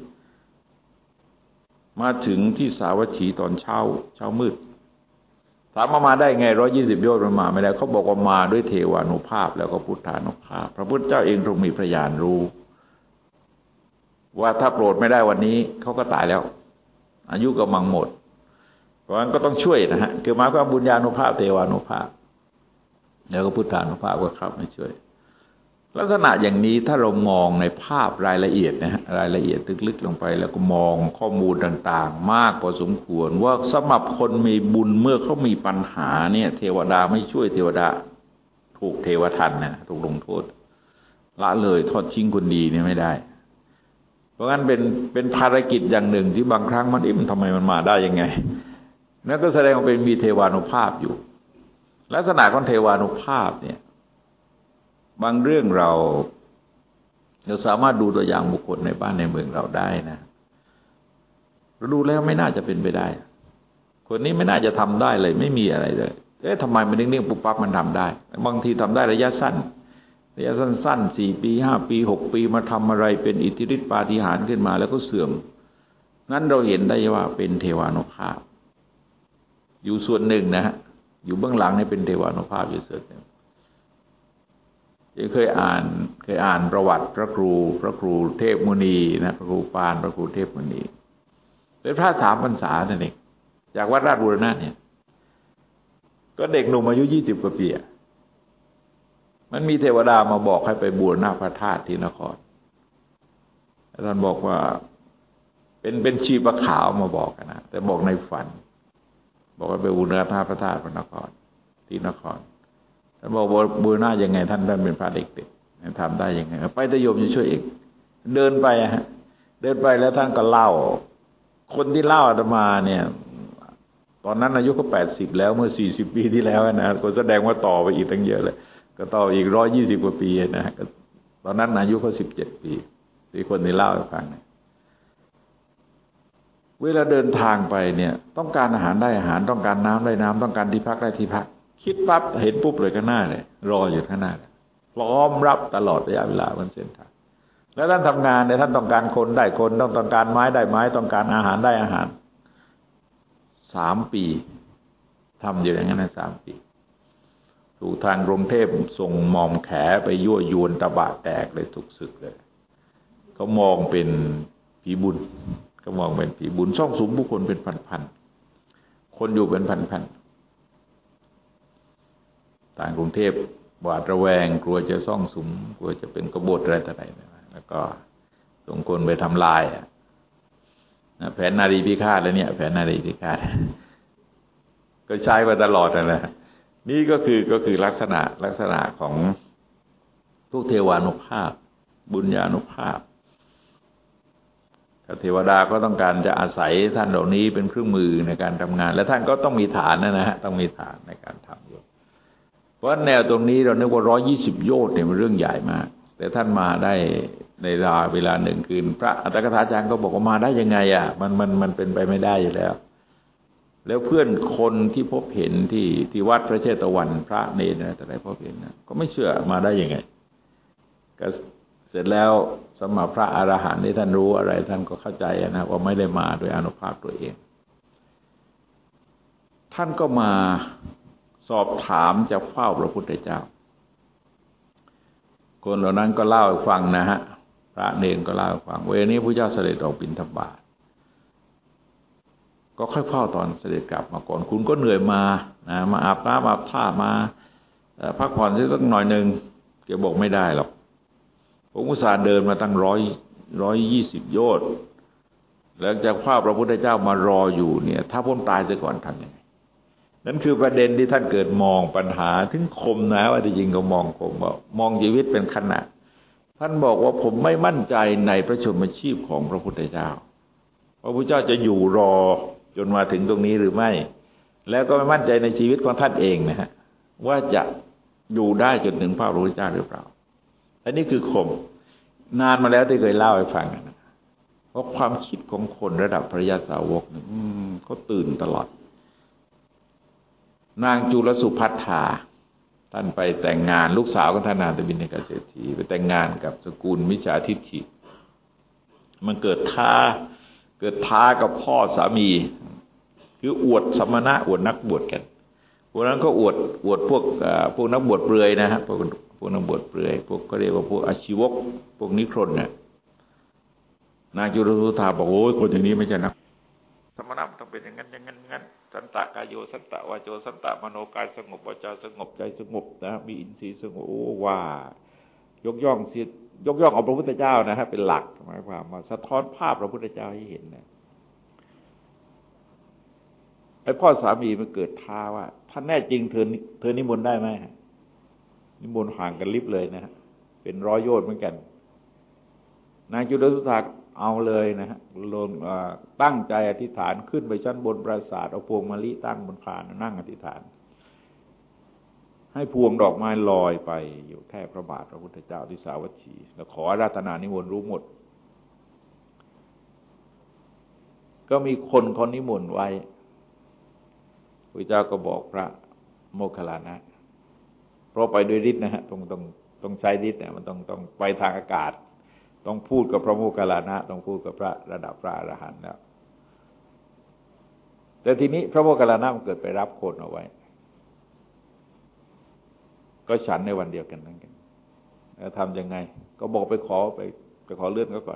มาถึงที่สาวัตถีตอนเช้ามืดถามมาได้ไง120 โยชน์มันมาไม่ได้เขาบอกว่ามาด้วยเทวานุภาพแล้วก็พุทธานุภาพพระพุทธเจ้าเองทรงมีพระญาณรู้ว่าถ้าโปรดไม่ได้วันนี้เขาก็ตายแล้วอายุก็มั่งหมดเพราะฉะนั้นก็ต้องช่วยนะฮะคือหมายความบุญญาณุภาพเทวานุภาพแล้วก็พุทธานุภาพก็เข้ามาช่วยลักษณะอย่างนี้ถ้าเรามองในภาพรายละเอียดนะฮะรายละเอียดลึกๆลงไปแล้วก็มองข้อมูลต่างๆมากพอสมควรว่าสำหรับคนมีบุญเมื่อเขามีปัญหาเนี่ยเทวดาไม่ช่วยเทวดาถูกเทวทันนะถูกลงโทษละเลยทอดทิ้งคนดีเนี่ยไม่ได้เพราะงั้นเป็นภารกิจอย่างหนึ่งที่บางครั้งมันทำไมมันมาได้ยังไงนั่นก็แสดงว่าเป็นมีเทวานุภาพอยู่ลักษณะของเทวานุภาพเนี่ยบางเรื่องเราสามารถดูตัวอย่างบุคคลในบ้านในเมืองเราได้นะเราดูแล้วไม่น่าจะเป็นไปได้คนนี้ไม่น่าจะทำได้เลยไม่มีอะไรเลยทำไมมันนิ่งๆปุ๊บปั๊บมันทำได้บางทีทำได้ระยะสั้น4 ปี 5 ปี 6 ปีมาทำอะไรเป็นอิทธิฤทธิปาฏิหาริย์ขึ้นมาแล้วก็เสื่อมนั้นเราเห็นได้ว่าเป็นเทวานุภาพอยู่ส่วนหนึ่งนะฮะอยู่เบื้องหลังนี่เป็นเทวานุภาพอยู่ส่วนหนึ่งเคยอ่านประวัติพระครูเทพมุนีนะพระครูปานพระครูเทพมุนีเป็นพระ3 พรรษานั่นเองจากวัดราชบูรณะเนี่ยก็เด็กหนุ่มอายุ20 กว่าปีมันมีเทวดามาบอกให้ไปบูรณะพระธาตุที่นครท่านบอกว่าเป็นชีพขาวมาบอกนะแต่บอกในฝันบอกว่าไปบูรณะพระธาตุพระนครที่นครท่านบอกว่าบูรณะยังไงท่านเป็นพระเด็กๆทำได้ยังไงไปแต่โยมจะช่วยเองเดินไปเดินไปแล้วท่านก็เล่าคนที่เล่าอาตมาเนี่ยตอนนั้นอายุก็80แล้วเมื่อ40 ปีที่แล้วนะก็แสดงว่าต่อไปอีกตั้งเยอะเลยก็ต่ออีก120 กว่าปีนะตอนนั้นอายุเขา17 ปีที่คนที่เล่าให้ฟังเนี่ยเวลาเดินทางไปเนี่ยต้องการอาหารได้อาหารต้องการน้ำได้น้ำต้องการที่พักได้ที่พักคิดปั๊บเห็นปุ๊บเลยข้างหน้าเลยรออยู่ข้างหน้าพร้อมรับตลอดระยะเวลาบนเส้นทางแล้วท่านทำงานเนี่ยท่านต้องการคนได้คนต้องการไม้ได้ไม้ต้องการอาหารได้อาหาร3 ปีทำอยู่อย่างนั้น3 ปีถูกทางกรุงเทพส่งหม่อมแขไปยั่วยวนตะบะแตกเลยทุกศึกเลยเขามองเป็นผีบุญเขามองเป็นผีบุญซ่องสุมผู้คนเป็นพันๆคนอยู่เป็นพันๆทางกรุงเทพหวาดระแวงกลัวจะซ่องสุมกลัวจะเป็นกบฏอะไรต่ออะไรแล้วก็ส่งคนไปทำลายแผนนารีพิฆาตแล้วเนี่ยแผนนารีพิฆาตก็ใช้มาตลอดนั่นแหละนี่ก็คือลักษณะของทุกเทวานุภาพบุญญานุภาพเทวดาก็ต้องการจะอาศัยท่านเหล่านี้เป็นเครื่องมือในการทำงาน และท่านก็ต้องมีฐานนะฮะต้องมีฐานในการทำอยู่เพราะแนวตรงนี้เรานึกว่า120 โยชน์เนี่ยมันเรื่องใหญ่มากแต่ท่านมาได้ในเวลาหนึ่งคืนพระอัตถกถาจารย์ก็บอกว่ามาได้ยังไงอ่ะมันเป็นไปไม่ได้อยู่แล้วแล้วเพื่อนคนที่พบเห็นที่วัดพระเชตวันพระเนรนะแต่ได้พบเห็นนะก็ไม่เชื่อมาได้ยังไงก็เสร็จแล้วสมมาพระอรหันต์ที่ท่านรู้อะไรท่านก็เข้าใจนะว่าไม่ได้มาโดยอานุภาพตัวเองท่านก็มาสอบถามจากเฝ้าพระพุทธเจ้าคนเหล่านั้นก็เล่าให้ฟังนะฮะพระเนรก็เล่าให้ฟังเวลานี้พระเจ้าเสด็จออกบิณฑบาตก็ค่อยเฝ้าตอนเสด็จกลับมาก่อนคุณก็เหนื่อยมานะมาอาบน้ำอาบท่ามาพักผ่อนสักหน่อยหนึ่งแกบอกไม่ได้หรอกผมอุตส่าห์เดินมาตั้ง120 โยชน์แล้วจากเฝ้าพระพุทธเจ้ามารออยู่เนี่ยถ้าผมตายซะก่อนทำยังไงนั่นคือประเด็นที่ท่านเกิดมองปัญหาถึงคมนะว่าจริงๆก็มองคมว่ามองชีวิตเป็นขณะท่านบอกว่าผมไม่มั่นใจในพระชนมชีพของพระพุทธเจ้าพระพุทธเจ้าจะอยู่รอจนมาถึงตรงนี้หรือไม่แล้วก็ไม่มั่นใจในชีวิตของท่านเองนะฮะว่าจะอยู่ได้จนถึงพระพุทธเจ้าหรือเปล่าอันนี้คือคมนานมาแล้วที่เคยเล่าให้ฟังนะเพราะความคิดของคนระดับพระริยสาวกเนี่ยเขาตื่นตลอดนางจุลสุภัทธาท่านไปแต่งงานลูกสาวของท่านนาถบิณฑิกเศรษฐีไปแต่งงานกับสกุลมิจฉาทิฏฐิมันเกิดท้ากับพ่อสามีคืออวดสมณะอวดนักบวชกันพวกนั้นก็อวดพวกนักบวชเปลือยนะฮะพวกนักบวชเปลือยพวกก็เรียกว่าพวกอาชีวกพวกนิครนเนี่ยนางจุลสุภัทธาบอกโอ้ยคนอย่างนี้ไม่ใช่นักสมณะต้องเป็นอย่างนั้นสันตะกายโยสันตะวาโจสันตะมโนกายสงบวาจาสงบใจสงบนะมีอินทรีย์สงบโอ้ว่ายกย่องเอาพระพุทธเจ้านะฮะเป็นหลักหมายความว่าสะท้อนภาพพระพุทธเจ้าให้เห็นนะไอ้พ่อสามีมันเกิดท้าว่าถ้าแน่จริงเธอนิมนต์ได้ไหมนิมนต์ห่างกันลิบเลยนะฮะเป็น100 โยชน์เหมือนกันนางจุลสุภัทธาเอาเลยนะฮะลงตั้งใจอธิษฐานขึ้นไปชั้นบนปราสาทเอาพวงมะลิตั้งบนพานนั่งอธิษฐานให้พวงดอกไม้ลอยไปอยู่แท่พระบาทพระพุทธเจ้าที่สาวัตถีแล้วขออาราธนานิมนต์รู้หมดก็มีคนนิมนต์ไว้พระเจ้าก็บอกพระโมคคัลลานะเพราะไปด้วยฤทธิ์นะฮะต้องใช้ฤทธิ์เนี่ยมันต้องไปทางอากาศต้องพูดกับพระโมคคัลลานะต้องพูดกับพระระดับพระอรหันต์แล้วแต่ทีนี้พระโมคคัลลานะมันเกิดไปรับคนเอาไว้ก็ฉันในวันเดียวกันนั่นกันแล้วทำยังไงก็บอกไปขอเลื่อนก็ก่อน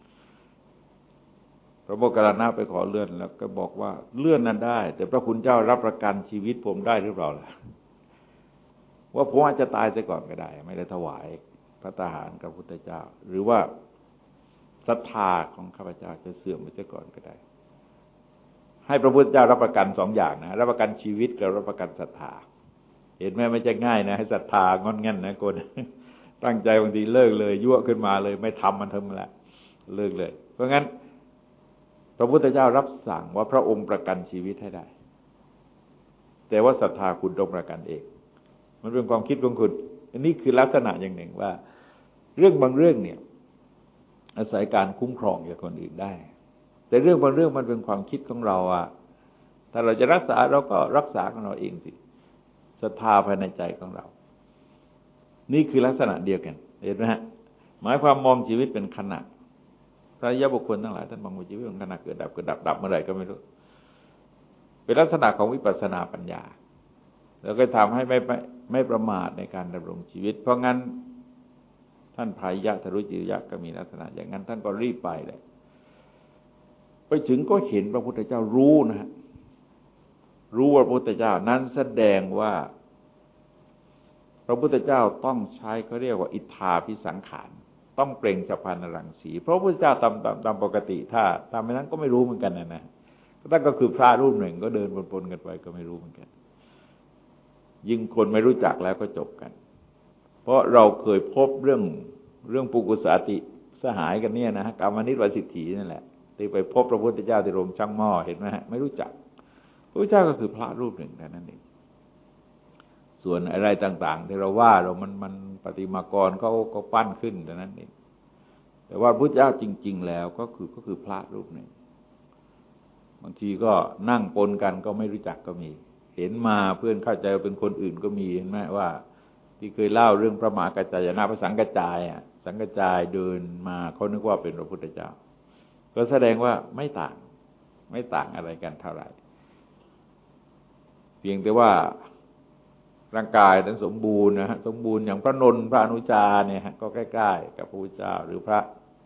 พระโมคคัลลานะไปขอเลื่อนแล้วก็บอกว่าเลื่อนนั้นได้แต่พระคุณเจ้ารับประกันชีวิตผมได้หรือเปล่าล่ะว่าผมอาจจะตายซะก่อนก็ได้ไม่ได้ถวายพระทหารกับพระพุทธเจ้าหรือว่าศรัทธาของข้าพเจ้าจะเสื่อมไปซะก่อนก็ได้ให้พระพุทธเจ้ารับประกัน2 อย่างนะรับประกันชีวิตกับรับประกันศรัทธาเห็นไหมไม่ใช่ง่ายนะให้ศรัทธางอนงั้นนะคนตั้งใจบางทีเลิกเลยยั่วขึ้นมาเลยไม่ทำมันทำละเลิกเลยเพราะงั้นพระพุทธเจ้ารับสั่งว่าพระองค์ประกันชีวิตให้ได้แต่ว่าศรัทธาคุณต้องประกันเองมันเป็นความคิดของคุณอันนี้คือลักษณะอย่างหนึ่งว่าเรื่องบางเรื่องเนี่ยอาศัยการคุ้มครองจากคนอื่นได้แต่เรื่องบางเรื่องมันเป็นความคิดของเราอะถ้าเราจะรักษาเราก็รักษาของเราเองสิศรัทธาภายในใจของเรานี่คือลักษณะเดียวกันเห็นไหมฮะหมายความมองชีวิตเป็นขณะพระอริยบุคคลทั้งหลายท่านมองชีวิตเป็นขณะเกิดดับดับเมื่อไหร่ก็ไม่รู้เป็นลักษณะของวิปัสสนาปัญญาแล้วก็ทำให้ไม่ประมาทในการดำรงชีวิตเพราะงั้นท่านพายะทรุจิริยะก็มีลักษณะอย่างนั้นท่านก็รีบไปเลยไปถึงก็เห็นพระพุทธเจ้ารู้นะฮะรู้ว่าพระพุทธเจ้านั้นแสดงว่าพระพุทธเจ้าต้องใช้เขาเรียกว่าอิทธาภิสังขารต้องเปล่งสัพพันนรังสีเพราะพระพุทธเจ้าตามปกติถ้าตามไม่นั้นก็ไม่รู้เหมือนกันนะท่านก็คือพระรูปหนึ่งก็เดินปนๆกันไปก็ไม่รู้เหมือนกันยิ่งคนไม่รู้จักแล้วก็จบกันเพราะเราเคยพบเรื่องปุกุสาติสหายกันเนี่ยนะกามนิตวสิทธินั่นแหละที่ไปพบพระพุทธเจ้าที่โรงช่างหม้อเห็นไหมฮะไม่รู้จักพระพุทธเจ้าก็คือพระรูปหนึ่งแต่นั้นเองส่วนอะไรต่างๆที่เราว่ามันประติมากรเขาปั้นขึ้นแต่นั้นเองแต่ว่าพระพุทธเจ้าจริงๆแล้วก็คือพระรูปหนึ่งบางทีก็นั่งปนกันก็ไม่รู้จักก็มีเห็นมาเพื่อนเข้าใจว่าเป็นคนอื่นก็มีเห็นไหมว่าที่เคยเล่าเรื่องพระมหากัจจายนะพระสังกัจจายสังกัจจายเดินมาเขานึกว่าเป็นพระพุทธเจ้าก็แสดงว่าไม่ต่างอะไรกันเท่าไหร่เพียงแต่ว่าร่างกายนั้นสมบูรณ์นะฮะสมบูรณ์อย่างพระนนท์พระอนุชาเนี่ยก็ใกล้ๆกับพระพุทธเจ้าหรือพระ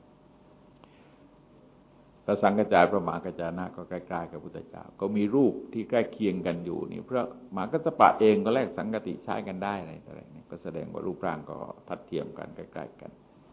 สังกัจจายพระมหากัจจายนะก็ใกล้ๆกับพระพุทธเจ้าก็มีรูปที่ใกล้เคียงกันอยู่นี่พระมหากัสสปะเองก็แลกสังกติใช้กันได้อะไรนี่ก็แสดงว่ารูปร่างก็ทัดเทียมกันใกล้ๆกัน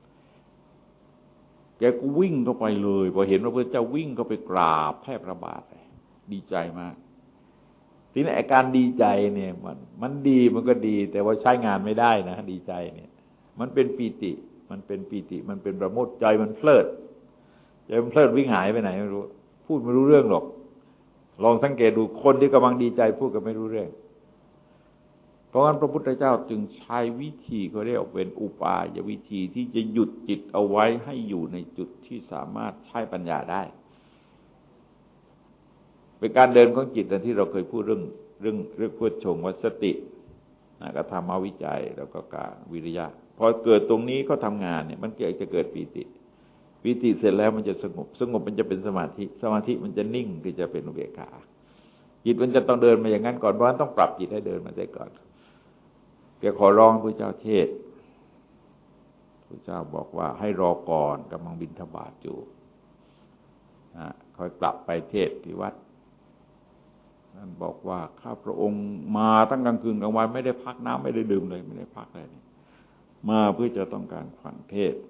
แกก็วิ่งเข้าไปเลยพอเห็นพระพุทธเจ้าวิ่งเข้าไปกราบแทบพระบาทเลยดีใจมากทีนี้อาการดีใจเนี่ยมันดีมันก็ดีแต่ว่าใช้งานไม่ได้นะดีใจเนี่ยมันเป็นปีติมันเป็นประโมทใจมันเพลิดใจมันเพลิดวิ่งหายไปไหนไม่รู้พูดไม่รู้เรื่องหรอกลองสังเกตดูคนที่กำลังดีใจพูดก็ไม่รู้เรื่องเพราะงั้นพระพุทธเจ้าจึงใช้วิธีเขาเรียกเป็นอุปายวิธีที่จะหยุดจิตเอาไว้ให้อยู่ในจุดที่สามารถใช้ปัญญาได้เป็นการเดินของจิตที่เราเคยพูดเรื่องพุทธชงวัสติกธรรมวิจัยแล้วก็การวิริยะพอเกิดตรงนี้ก็ทำงานเนี่ยมันจะเกิดปีติเสร็จแล้วมันจะสงบมันจะเป็นสมาธิมันจะนิ่งคือจะเป็นอุเบกขาจิตมันจะต้องเดินมาอย่างนั้นก่อนเพราะฉะนั้นต้องปรับจิตให้เดินมาได้ก่อนแกขอร้องพระเจ้าเทศพระเจ้าบอกว่าให้รอก่อนกำลังบิณฑบาตอยู่ค่อยกลับไปเทศที่วัดนั่นบอกว่าข้าพระองค์มาตั้งกลางคืนกลางวันไม่ได้พักน้ำไม่ได้ดื่มเลยไม่ได้พักเลยมาเพื่อจะต้องการฟังเทศ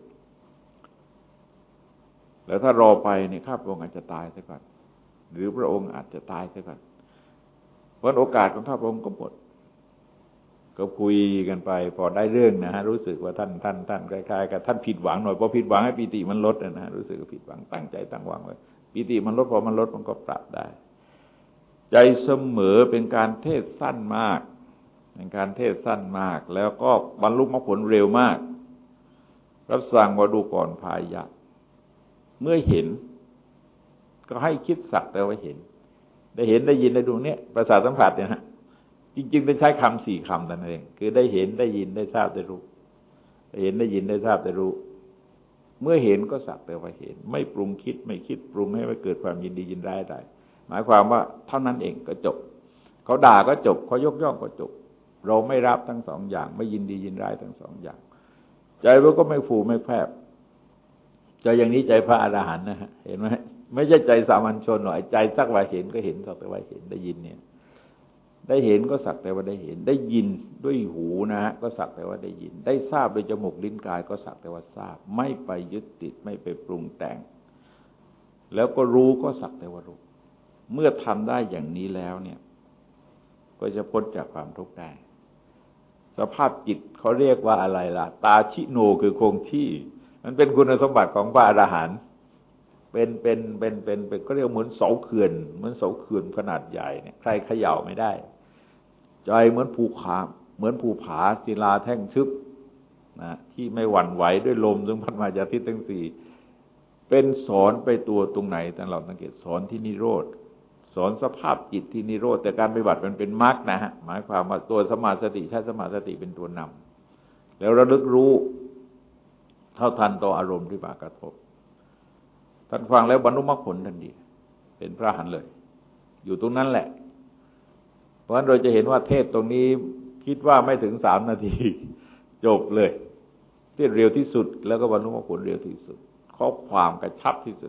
แล้วถ้ารอไปเนี่ยข้าพระองค์อาจจะตายซะก่อนหรือพระองค์อาจจะตายซะก่อนเพราะโอกาสของข้าพระองค์ก็หมดก็คุยกันไปพอได้เรื่องนะฮะรู้สึกว่าท่านคล้ายๆกับท่านผิดหวังหน่อยพอผิดหวังให้ปีติมันลดนะฮะรู้สึกว่าผิดหวังตั้งใจตั้งหวังไว้ปีติมันลดพอมันลดมันก็ปรับได้ใจเสมอเป็นการเทศสั้นมากเป็นการเทศสั้นมากแล้วก็บรรลุมรรคผลเร็วมากรับสั่งว่าดูก่อนพายะเมื่อเห็นก็ให้คิดสักแต่ว่าเห็นได้เห็นได้ยินได้ดูเนี่ยประสาทสัมผัสเนี่ยฮะจริงๆเป็นใช้คำ4คำนั่นเองคือได้เห็นได้ยินได้ทราบได้รู้ได้เห็นได้ยินได้ทราบได้รู้เมื่อเห็นก็สักแต่ว่าเห็นไม่ปรุงคิดไม่คิดปรุงให้มันเกิดความยินดียินร้ายได้หมายความว่าเท่านั้นเองก็จบเขาด่าก็จบเขายกย่องก็จบเราไม่รับทั้งสองอย่างไม่ยินดียินร้ายทั้งสองอย่างใจเราก็ไม่ฟูไม่แคบใจอย่างนี้ใจพระอรหันต์นะฮะเห็นไหมไม่ใช่ใจสามัญชนหรอกใจสักว่าเห็นก็เห็นสักแต่ว่าเห็นได้ยินเนี่ยได้เห็นก็สักแต่ว่าได้เห็นได้ยินด้วยหูนะฮะก็สักแต่ว่าได้ยินได้ทราบโดยจมูกลิ้นกายก็สักแต่ว่าทราบไม่ไปยึดติดไม่ไปปรุงแต่งแล้วก็รู้ก็สักแต่ว่ารู้เมื่อทำได้อย่างนี้แล้วเนี่ยก็จะพ้นจากความทุกข์ได้สภาพจิตเขาเรียกว่าอะไรล่ะตาชิโนคือคงที่มันเป็นคุณสมบัติของพระอรหันต์เป็นก็เรียกเหมือนเสาเขื่อนขนาดใหญ่เนี่ยใครเขย่าไม่ได้ใจเหมือนภูผาศิลาแท่งทึบนะที่ไม่หวั่นไหวด้วยลมซึ่งพัดมาจากทิศทั้งสี่เป็นสอนไปตัวตรงไหนแต่เราสังเกตสอนที่นิโรธสอนสภาพจิตที่นิโรธแต่การปฏิบัติมันเป็นมรรคนะฮะหมายความว่าตัวสมาสติใช้สมาสติเป็นตัวนำแล้วระลึกรู้เท่าทันต่ออารมณ์ที่มากระทบท่านฟังแล้วบรรลุมรรคผลทันทีเป็นพระอรหันต์เลยอยู่ตรงนั้นแหละเพราะฉะนั้นเราจะเห็นว่าเทศตรงนี้คิดว่าไม่ถึง3 นาทีจบเลยที่เร็วที่สุดแล้วก็บรรลุมรรคผลเร็วที่สุดข้อความกระชับที่สุด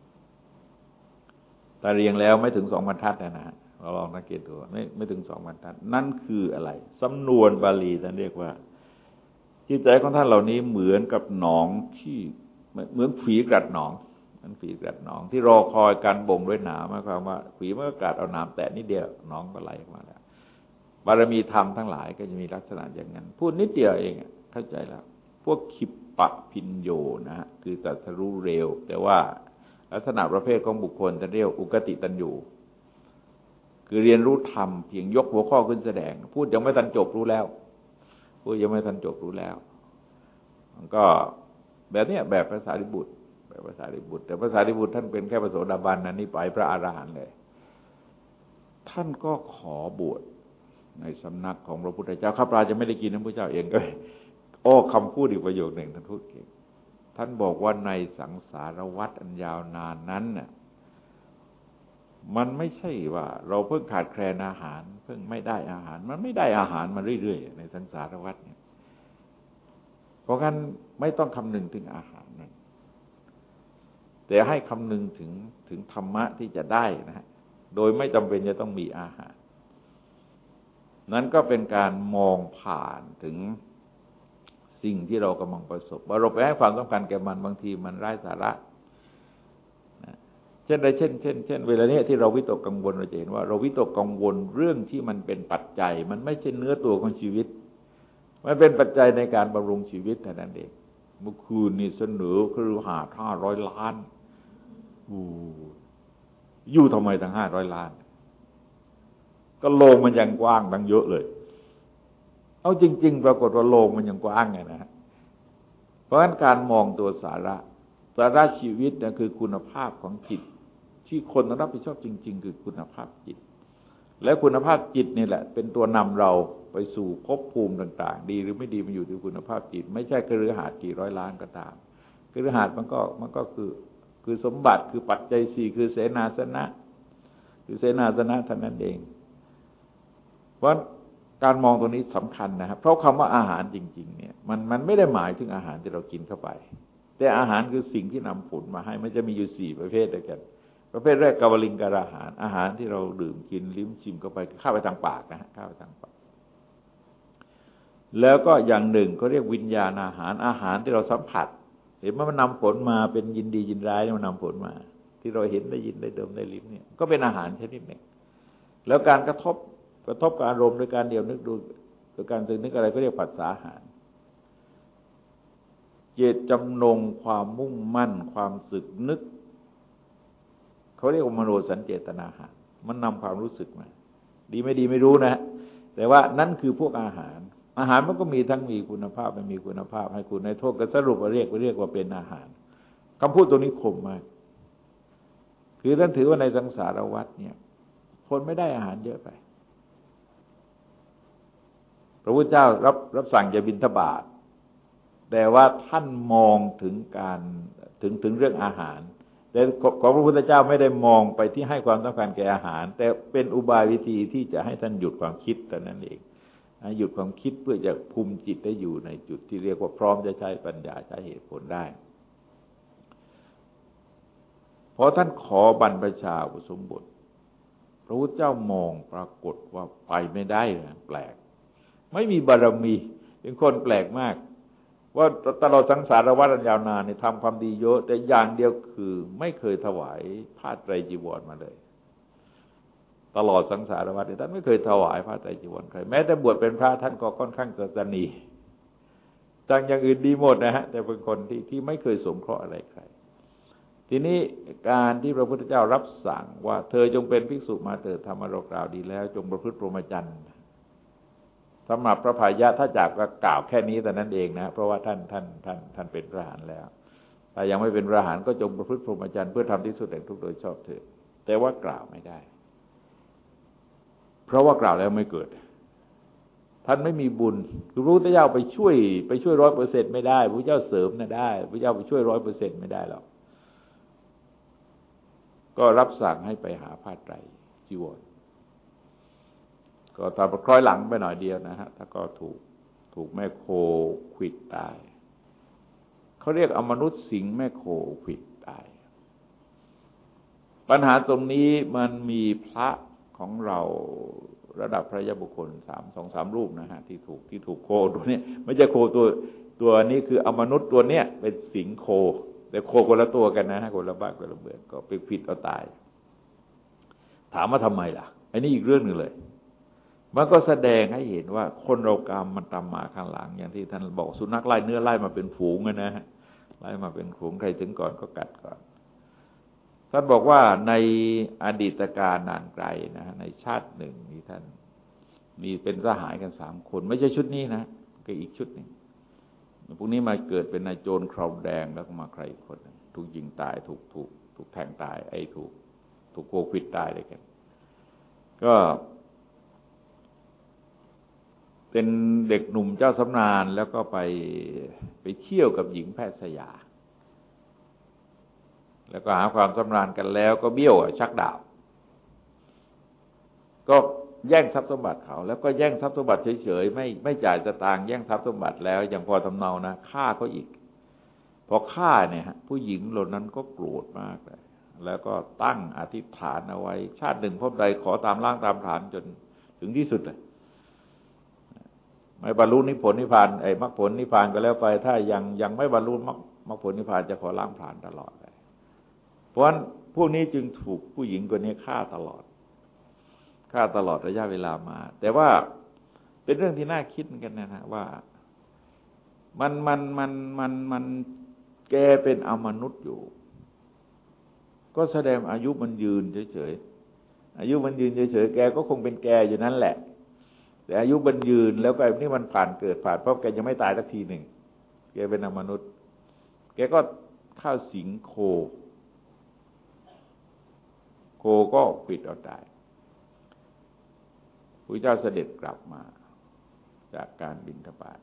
แต่เรียงแล้วไม่ถึง2 บรรทัดนะฮะเราลองสังเกตดูไม่ถึง2 บรรทัดนั่นคืออะไรสำนวนบาลีท่านเรียกว่าจิตใจของท่านเหล่านี้เหมือนกับหนองที่เหมือนฝีกัดหนองมันฝีกัดหนองที่รอคอยการบ่งด้วยหนามหมายความว่าฝีเมื่อกัดเอาหนามแตะนิดเดียวหนองก็ไหลออกมาแล้วบารมีธรรมทั้งหลายก็จะมีลักษณะอย่างนั้นพูดนิดเดียวเองเข้าใจแล้วพวกขิปปะพินโยนะฮะคือตรัสรู้เร็วแต่ว่าลักษณะประเภทของบุคคลจะเรียกอุกติตัญญูคือเรียนรู้ธรรมเพียงยกหัวข้อขึ้นแสดงพูดยังไม่ทันจบรู้แล้วพูดยังไม่ทันจบรู้แล้วมันก็แบบนี้แบบพระสารีบุตรแบบพระสารีบุตรแต่พระสารีบุตรท่านเป็นแค่พระโสดาบันนะนี่ไปพระอรหันต์เลยท่านก็ขอบวชในสำนักของพระพุทธเจ้าข้าพเจ้าจะไม่ได้กินนะพระเจ้าเองก็คำพูดอีกประโยคหนึ่งท่านพูดเก่งท่านบอกว่าในสังสารวัฏอันยาวนานนั้นน่ะมันไม่ใช่ว่าเราเพิ่งขาดแคลนอาหารเพิ่งไม่ได้อาหารมันไม่ได้อาหารมาเรื่อยๆในสังสารวัฏเนี่ยเพราะงั้นไม่ต้องคำนึงถึงอาหารนั้นแต่ให้คำนึงถึงธรรมะที่จะได้นะฮะโดยไม่จำเป็นจะต้องมีอาหารนั้นก็เป็นการมองผ่านถึงสิ่งที่เรากำลังประสบว่าเราไปให้ความสำคัญแก่มันบางทีมันไร้สาระเช่นใดเช่นเวลานี้ที่เราวิตกกังวลเราจะเห็นว่าเราวิตกกังวลเรื่องที่มันเป็นปัจจัยมันไม่ใช่เนื้อตัวของชีวิตมันเป็นปัจจัยในการบำรุงชีวิตเท่านั้นเองเมื่อคืนนี่เสนอคฤหาสน์500 ล้านอยู่ทำไมตั้ง500 ล้านก็โลกมันยังกว้างตั้งเยอะเลยเอาจริงๆปรากฏว่าโลกมันยังกว้างไงนะเพราะฉะนั้นการมองตัวสาระชีวิตนะคือคุณภาพของจิตที่คนต้องรับผิดชอบจริงๆคือคุณภาพจิตและคุณภาพจิตนี่แหละเป็นตัวนำเราไปสู่ภพภูมิต่างๆดีหรือไม่ดีมันอยู่ที่คุณภาพจิตไม่ใช่คฤหาสน์กี่ร้อยล้านก็ตามคฤหาสน์มันก็คือสมบัติคือปัจจัย4คือเสนาสนะคือเสนาสนะเท่านั้นเองเพราะการมองตรงนี้สำคัญนะครับเพราะคำว่าอาหารจริงๆเนี่ยมันไม่ได้หมายถึงอาหารที่เรากินเข้าไปแต่อาหารคือสิ่งที่นำผลมาให้มันจะมีอยู่4ประเภทด้วยกันประเภทแรกกวลิงการอาหารที่เราดื่มกินลิ้มชิมเข้าไปเข้าไปทางปากนะฮะเข้าไปทางปากแล้วก็อย่างหนึ่งเขาเรียกวิญญาณอาหารที่เราสัมผัสเห็นว่ามันนำผลมาเป็นยินดียินร้ายมันนำผลมาที่เราเห็นได้ยินได้ดมได้ลิ้มเนี่ยก็เป็นอาหารชนิดหนึ่งแล้วการกระทบกับอารมณ์โดยการเดียวนึกดูโดยการตึกนึกอะไรก็เรียกผัสสะอาหารเจตจำนงความมุ่งมั่นความสึกนึกเขาเรียกว่ามโนสัญเจตนาหารมันนำความรู้สึกมาดีไม่ดีไม่รู้นะแต่ว่านั่นคือพวกอาหารมันก็มีทั้งมีคุณภาพไม่มีคุณภาพให้คุณให้โทษก็สรุปว่าเรียกว่าเป็นอาหารคำพูดตัวนี้คมมากคือท่านถือว่าในสังสารวัฏเนี่ยคนไม่ได้อาหารเยอะไปพระพุทธเจ้ารับสั่งจะบิณฑบาตแต่ว่าท่านมองถึงการถึงเรื่องอาหารแต่ของพระพุทธเจ้าไม่ได้มองไปที่ให้ความสำคัญแก่อาหารแต่เป็นอุบายวิธีที่จะให้ท่านหยุดความคิดแต่นั้นเองหยุดความคิดเพื่อจะคุมจิตได้อยู่ในจุดที่เรียกว่าพร้อมจะใช้ปัญญาใช้เหตุผลได้พอท่านขอบรรพชาอุปสมบทพระพุทธเจ้ามองปรากฏว่าไปไม่ได้แปลกไม่มีบารมีเป็นคนแปลกมากว่าตลอดสังสารวัฏอันยาวนานเนี่ยทำความดีเยอะแต่อย่างเดียวคือไม่เคยถวายผ้าไตรจีวรมาเลยตลอดสังสารวัฏท่านไม่เคยถวายผ้าไตรจีวรใครแม้แต่บวชเป็นพระท่านก็ค่อนข้างจะตนีต่างอย่างอื่นดีหมดนะฮะแต่เป็นคนที่ไม่เคยสงเคราะห์อะไรใครทีนี้การที่พระพุทธเจ้ารับสั่งว่าเธอจงเป็นภิกษุมาเถิดธรรมเรากล่าวดีแล้วจงประพฤติพรหมจรรย์สำหรับพระพายะถ้าจากก็กล่าวแค่นี้แต่นั้นเองนะเพราะว่าท่านเป็นพระอรหันต์แล้วแต่ยังไม่เป็นพระอรหันต์ก็จงประพฤติพรหมจรรย์เพื่อทำที่สุดแห่งทุกข์โดยชอบเถิดแต่ว่ากล่าวไม่ได้เพราะว่ากล่าวแล้วไม่เกิดท่านไม่มีบุญคือพระพุทธเจ้าไปช่วย 100% ไม่ได้พระพุทธเจ้าเสริมน่ะได้พระพุทธเจ้าไปช่วย 100% ไม่ได้หรอกก็รับสั่งให้ไปหาผ้าไตรจีวรก็ตามคล้อยหลังไปหน่อยเดียวนะฮะถ้าก็ถูกแม่โคขวิดตายเขาเรียกอมนุษย์สิงแม่โคขวิดตายปัญหาตรงนี้มันมีพระของเราระดับพระยะบุคคล2-3 รูปนะฮะที่ถูกโคตัวนี้ไม่ใช่โคตัวนี้คืออมนุษย์ตัวเนี้ยเป็นสิงโคแต่โคคนละตัวกันนะฮะคนละบ้านคนละเมืองก็ไปขวิดเอาตายถามว่าทำไมล่ะอันนี้อีกเรื่องนึงเลยมันก็แสดงให้เห็นว่าคนเรากรรมมันตามมาข้างหลังอย่างที่ท่านบอกสุนัขไล่เนื้อไล่มาเป็นฝูงนะฮะไล่มาเป็นฝูงใครถึงก่อนก็กัดก่อนท่านบอกว่าในอดีตการนานไกลนะในชาติหนึ่งมีท่านมีเป็นสหายกัน3 คนไม่ใช่ชุดนี้นะก็อีกชุดหนึ่งพวกนี้มาเกิดเป็นนายโจรคราวแดงแล้วก็มาใครอีกคนถูกยิงตายถูกแทงตายถูกโควิดตายเลยกันก็เป็นเด็กหนุ่มเจ้าสำราญแล้วก็ไปเที่ยวกับหญิงแพทย์สยาแล้วก็หาความสำราญกันแล้วก็เบี้ยวชักดาบก็แย่งทรัพย์สมบัติเขาแล้วก็แย่งทรัพย์สมบัติเฉยๆไม่จ่ายสตางค์แย่งทรัพย์สมบัติแล้วยังพอทำเนานะฆ่าเขาอีกพอฆ่าเนี่ยผู้หญิงเหล่านั้นก็โกรธมากเลยแล้วก็ตั้งอธิษฐานเอาไว้ชาติหนึ่งพบใดขอตามล่างตามฐานจนถึงที่สุดเลยไม่บรรลุนิพพานมรรคผลนิพพานก็แล้วไปถ้ายังไม่บรรลุมรรคผลนิพพานจะขอล้างผลาญตลอดเลยเพราะฉะนั้นพวกนี้จึงถูกผู้หญิงคนนี้ฆ่าตลอดระยะเวลามาแต่ว่าเป็นเรื่องที่น่าคิดเหมือนกันนะว่ามันแกเป็นอมนุษย์อยู่ก็แสดงอายุมันยืนเฉยๆอายุมันยืนเฉยๆแกก็คงเป็นแกอยู่นั่นแหละแต่อายุมันยืนแล้วก็ไอ้นี่มันผ่านเกิดผ่านเพราะแกยังไม่ตายสักทีหนึ่งแกเป็นอมนุษย์แกก็เข้าสิงโคก็ขวิดเอาตายพระเจ้าเสด็จกลับมาจากการบิณฑบาต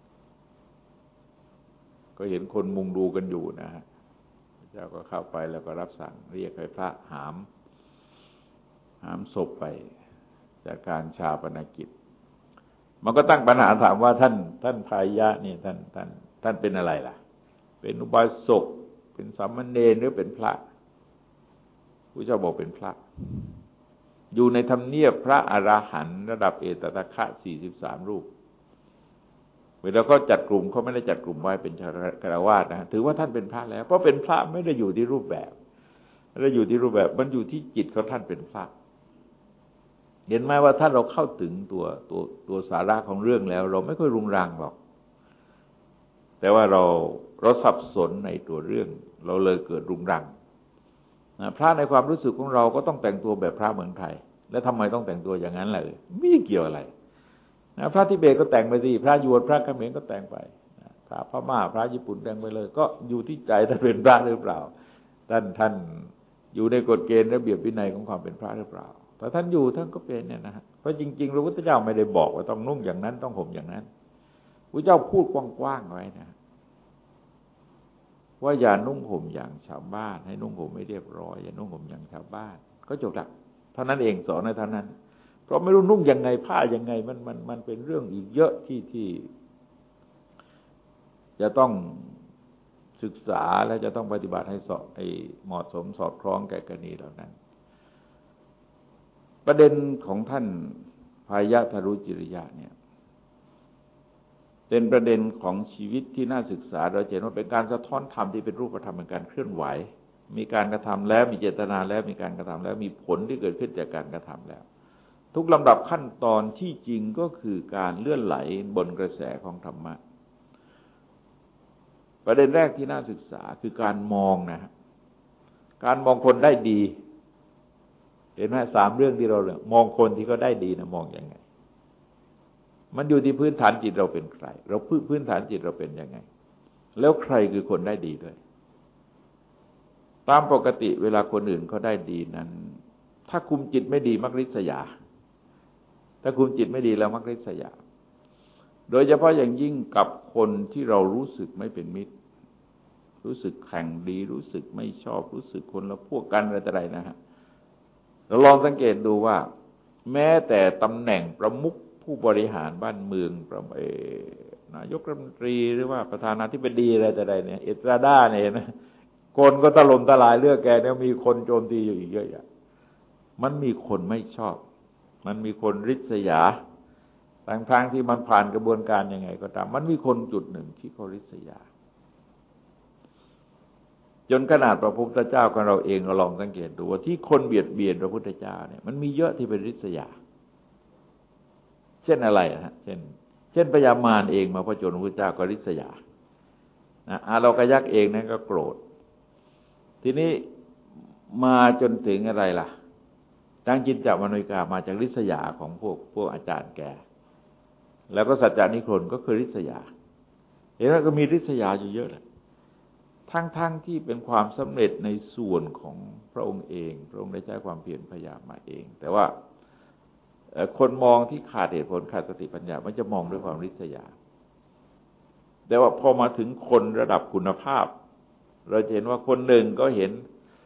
ก็เห็นคนมุงดูกันอยู่นะฮะพระเจ้าก็เข้าไปแล้วก็รับสั่งเรียกให้พระหามศพไปจากการชาปนกิจมันก็ตั้งปัญหาถามว่าท่านพายะนี่ท่านเป็นอะไรล่ะเป็นอุบาสกเป็นสามเณรหรือเป็นพระพระเจ้าบอกเป็นพระอยู่ในธรรมเนียบพระอรหันต์ระดับเอตตะคะ43 รูปเวลาเขาจัดกลุ่มเขาไม่ได้จัดกลุ่มไว้เป็นฆราวาสนะถือว่าท่านเป็นพระแล้วเพราะเป็นพระไม่ได้อยู่ที่รูปแบบไม่ได้อยู่ที่รูปแบบมันอยู่ที่จิตของท่านเป็นพระเห็นไหมว่าถ้าเราเข้าถึงตัวสาระของเรื่องแล้วเราไม่ค่อยรุงรังหรอกแต่ว่าเราสับสนในตัวเรื่องเราเลยเกิดรุงรังพระในความรู้สึกของเราก็ต้องแต่งตัวแบบพระเมืองไทยแล้วทำไมต้องแต่งตัวอย่างนั้นเลยไม่เกี่ยวอะไรพระทิเบตก็แต่งไปสิพระยวนพระเขมรก็แต่งไปพระพม่าพระญี่ปุ่นแต่งไปเลยก็อยู่ที่ใจท่านเป็นพระหรือเปล่าท่านอยู่ในกฎเกณฑ์ระเบียบวินัยของความเป็นพระหรือเปล่าถ้าท่านอยู่ท่านก็เป็นเนี่ยนะฮะเพราะจริงๆพระพุทธเจ้าไม่ได้บอกว่าต้องนุ่งอย่างนั้นต้องห่มอย่างนั้นพระเจ้าพูดกว้างๆไว้นะว่าอย่านุ่งห่มอย่างชาวบ้านให้นุ่งห่มไม่เรียบร้อยอย่านุ่งห่มอย่างชาวบ้านก็จบละเท่านั้นเองสอนในเท่านั้นเพราะไม่รู้นุ่งยังไงผ้ายังไงมันเป็นเรื่องอีกเยอะที่จะต้องศึกษาและจะต้องปฏิบัติให้เหมาะสมสอดคล้องแก่กรณีเหล่านั้นประเด็นของท่านพายะทรุจิริยะเนี่ยเป็นประเด็นของชีวิตที่น่าศึกษาโดยเห็นว่าเป็นการสะท้อนธรรมที่เป็นรูปธรรมเป็นการเคลื่อนไหวมีการกระทำแล้วมีเจตนาแล้วมีการกระทำแล้วมีผลที่เกิดขึ้นจากการกระทำแล้วทุกลำดับขั้นตอนที่จริงก็คือการเลื่อนไหลบนกระแสของธรรมะประเด็นแรกที่น่าศึกษาคือการมองนะการมองคนได้ดีเห็นไหม3 เรื่องที่เรามองคนที่เขาได้ดีนะมองยังไงมันอยู่ที่พื้นฐานจิตเราเป็นใครเราพื้นฐานจิตเราเป็นยังไงแล้วใครคือคนได้ดีด้วยตามปกติเวลาคนอื่นเขาได้ดีนั้นถ้าคุมจิตไม่ดีมักริษยาถ้าคุมจิตไม่ดีแล้วมักริษยาโดยเฉพาะอย่างยิ่งกับคนที่เรารู้สึกไม่เป็นมิตรรู้สึกแข่งดีรู้สึกไม่ชอบรู้สึกคนละพวกกันอะไรนะฮะเราลองสังเกตดูว่าแม้แต่ตำแหน่งประมุขผู้บริหารบ้านเมืองนายกรัฐมนตรีหรือว่าประธานาธิบดีอะไรแต่ใดเนี่ยเอตราดาเนี่ยนะคนก็ถล่มทลายเรื่องแกเนี่ยมีคนโจมตีอยู่อีกเยอะแยะมันมีคนไม่ชอบมันมีคนริษยาทางที่มันผ่านกระบวนการยังไงก็ตามมันมีคนจุดหนึ่งที่เขาริษยาจนขนาดพระพุทธเจ้าของเราเองเราลองสังเกตดูว่าที่คนเบียดเบียนพระพุทธเจ้าเนี่ยมันมีเยอะที่เป็นริษยาเช่นอะไรฮะเช่นพญามารเองมาพระชนม์พระพุทธเจ้าก็ริษยาอาโลกยักษ์เองนั้นก็โกรธทีนี้มาจนถึงอะไรล่ะดังจินจามโนยิกามาจากริษยาของพวกอาจารย์แกแล้วก็สัจจานิครนก็คือริษยาเห็นว่าก็มีริษยาอยู่เยอะเลยทั้งที่เป็นความสำเร็จในส่วนของพระองค์เองพระองค์ได้ใช้ความเพียรพยายามมาเองแต่ว่าคนมองที่ขาดเหตุผลขาดสติปัญญามันจะมองด้วยความริษยาแต่ว่าพอมาถึงคนระดับคุณภาพเราเห็นว่าคนหนึ่งก็เห็น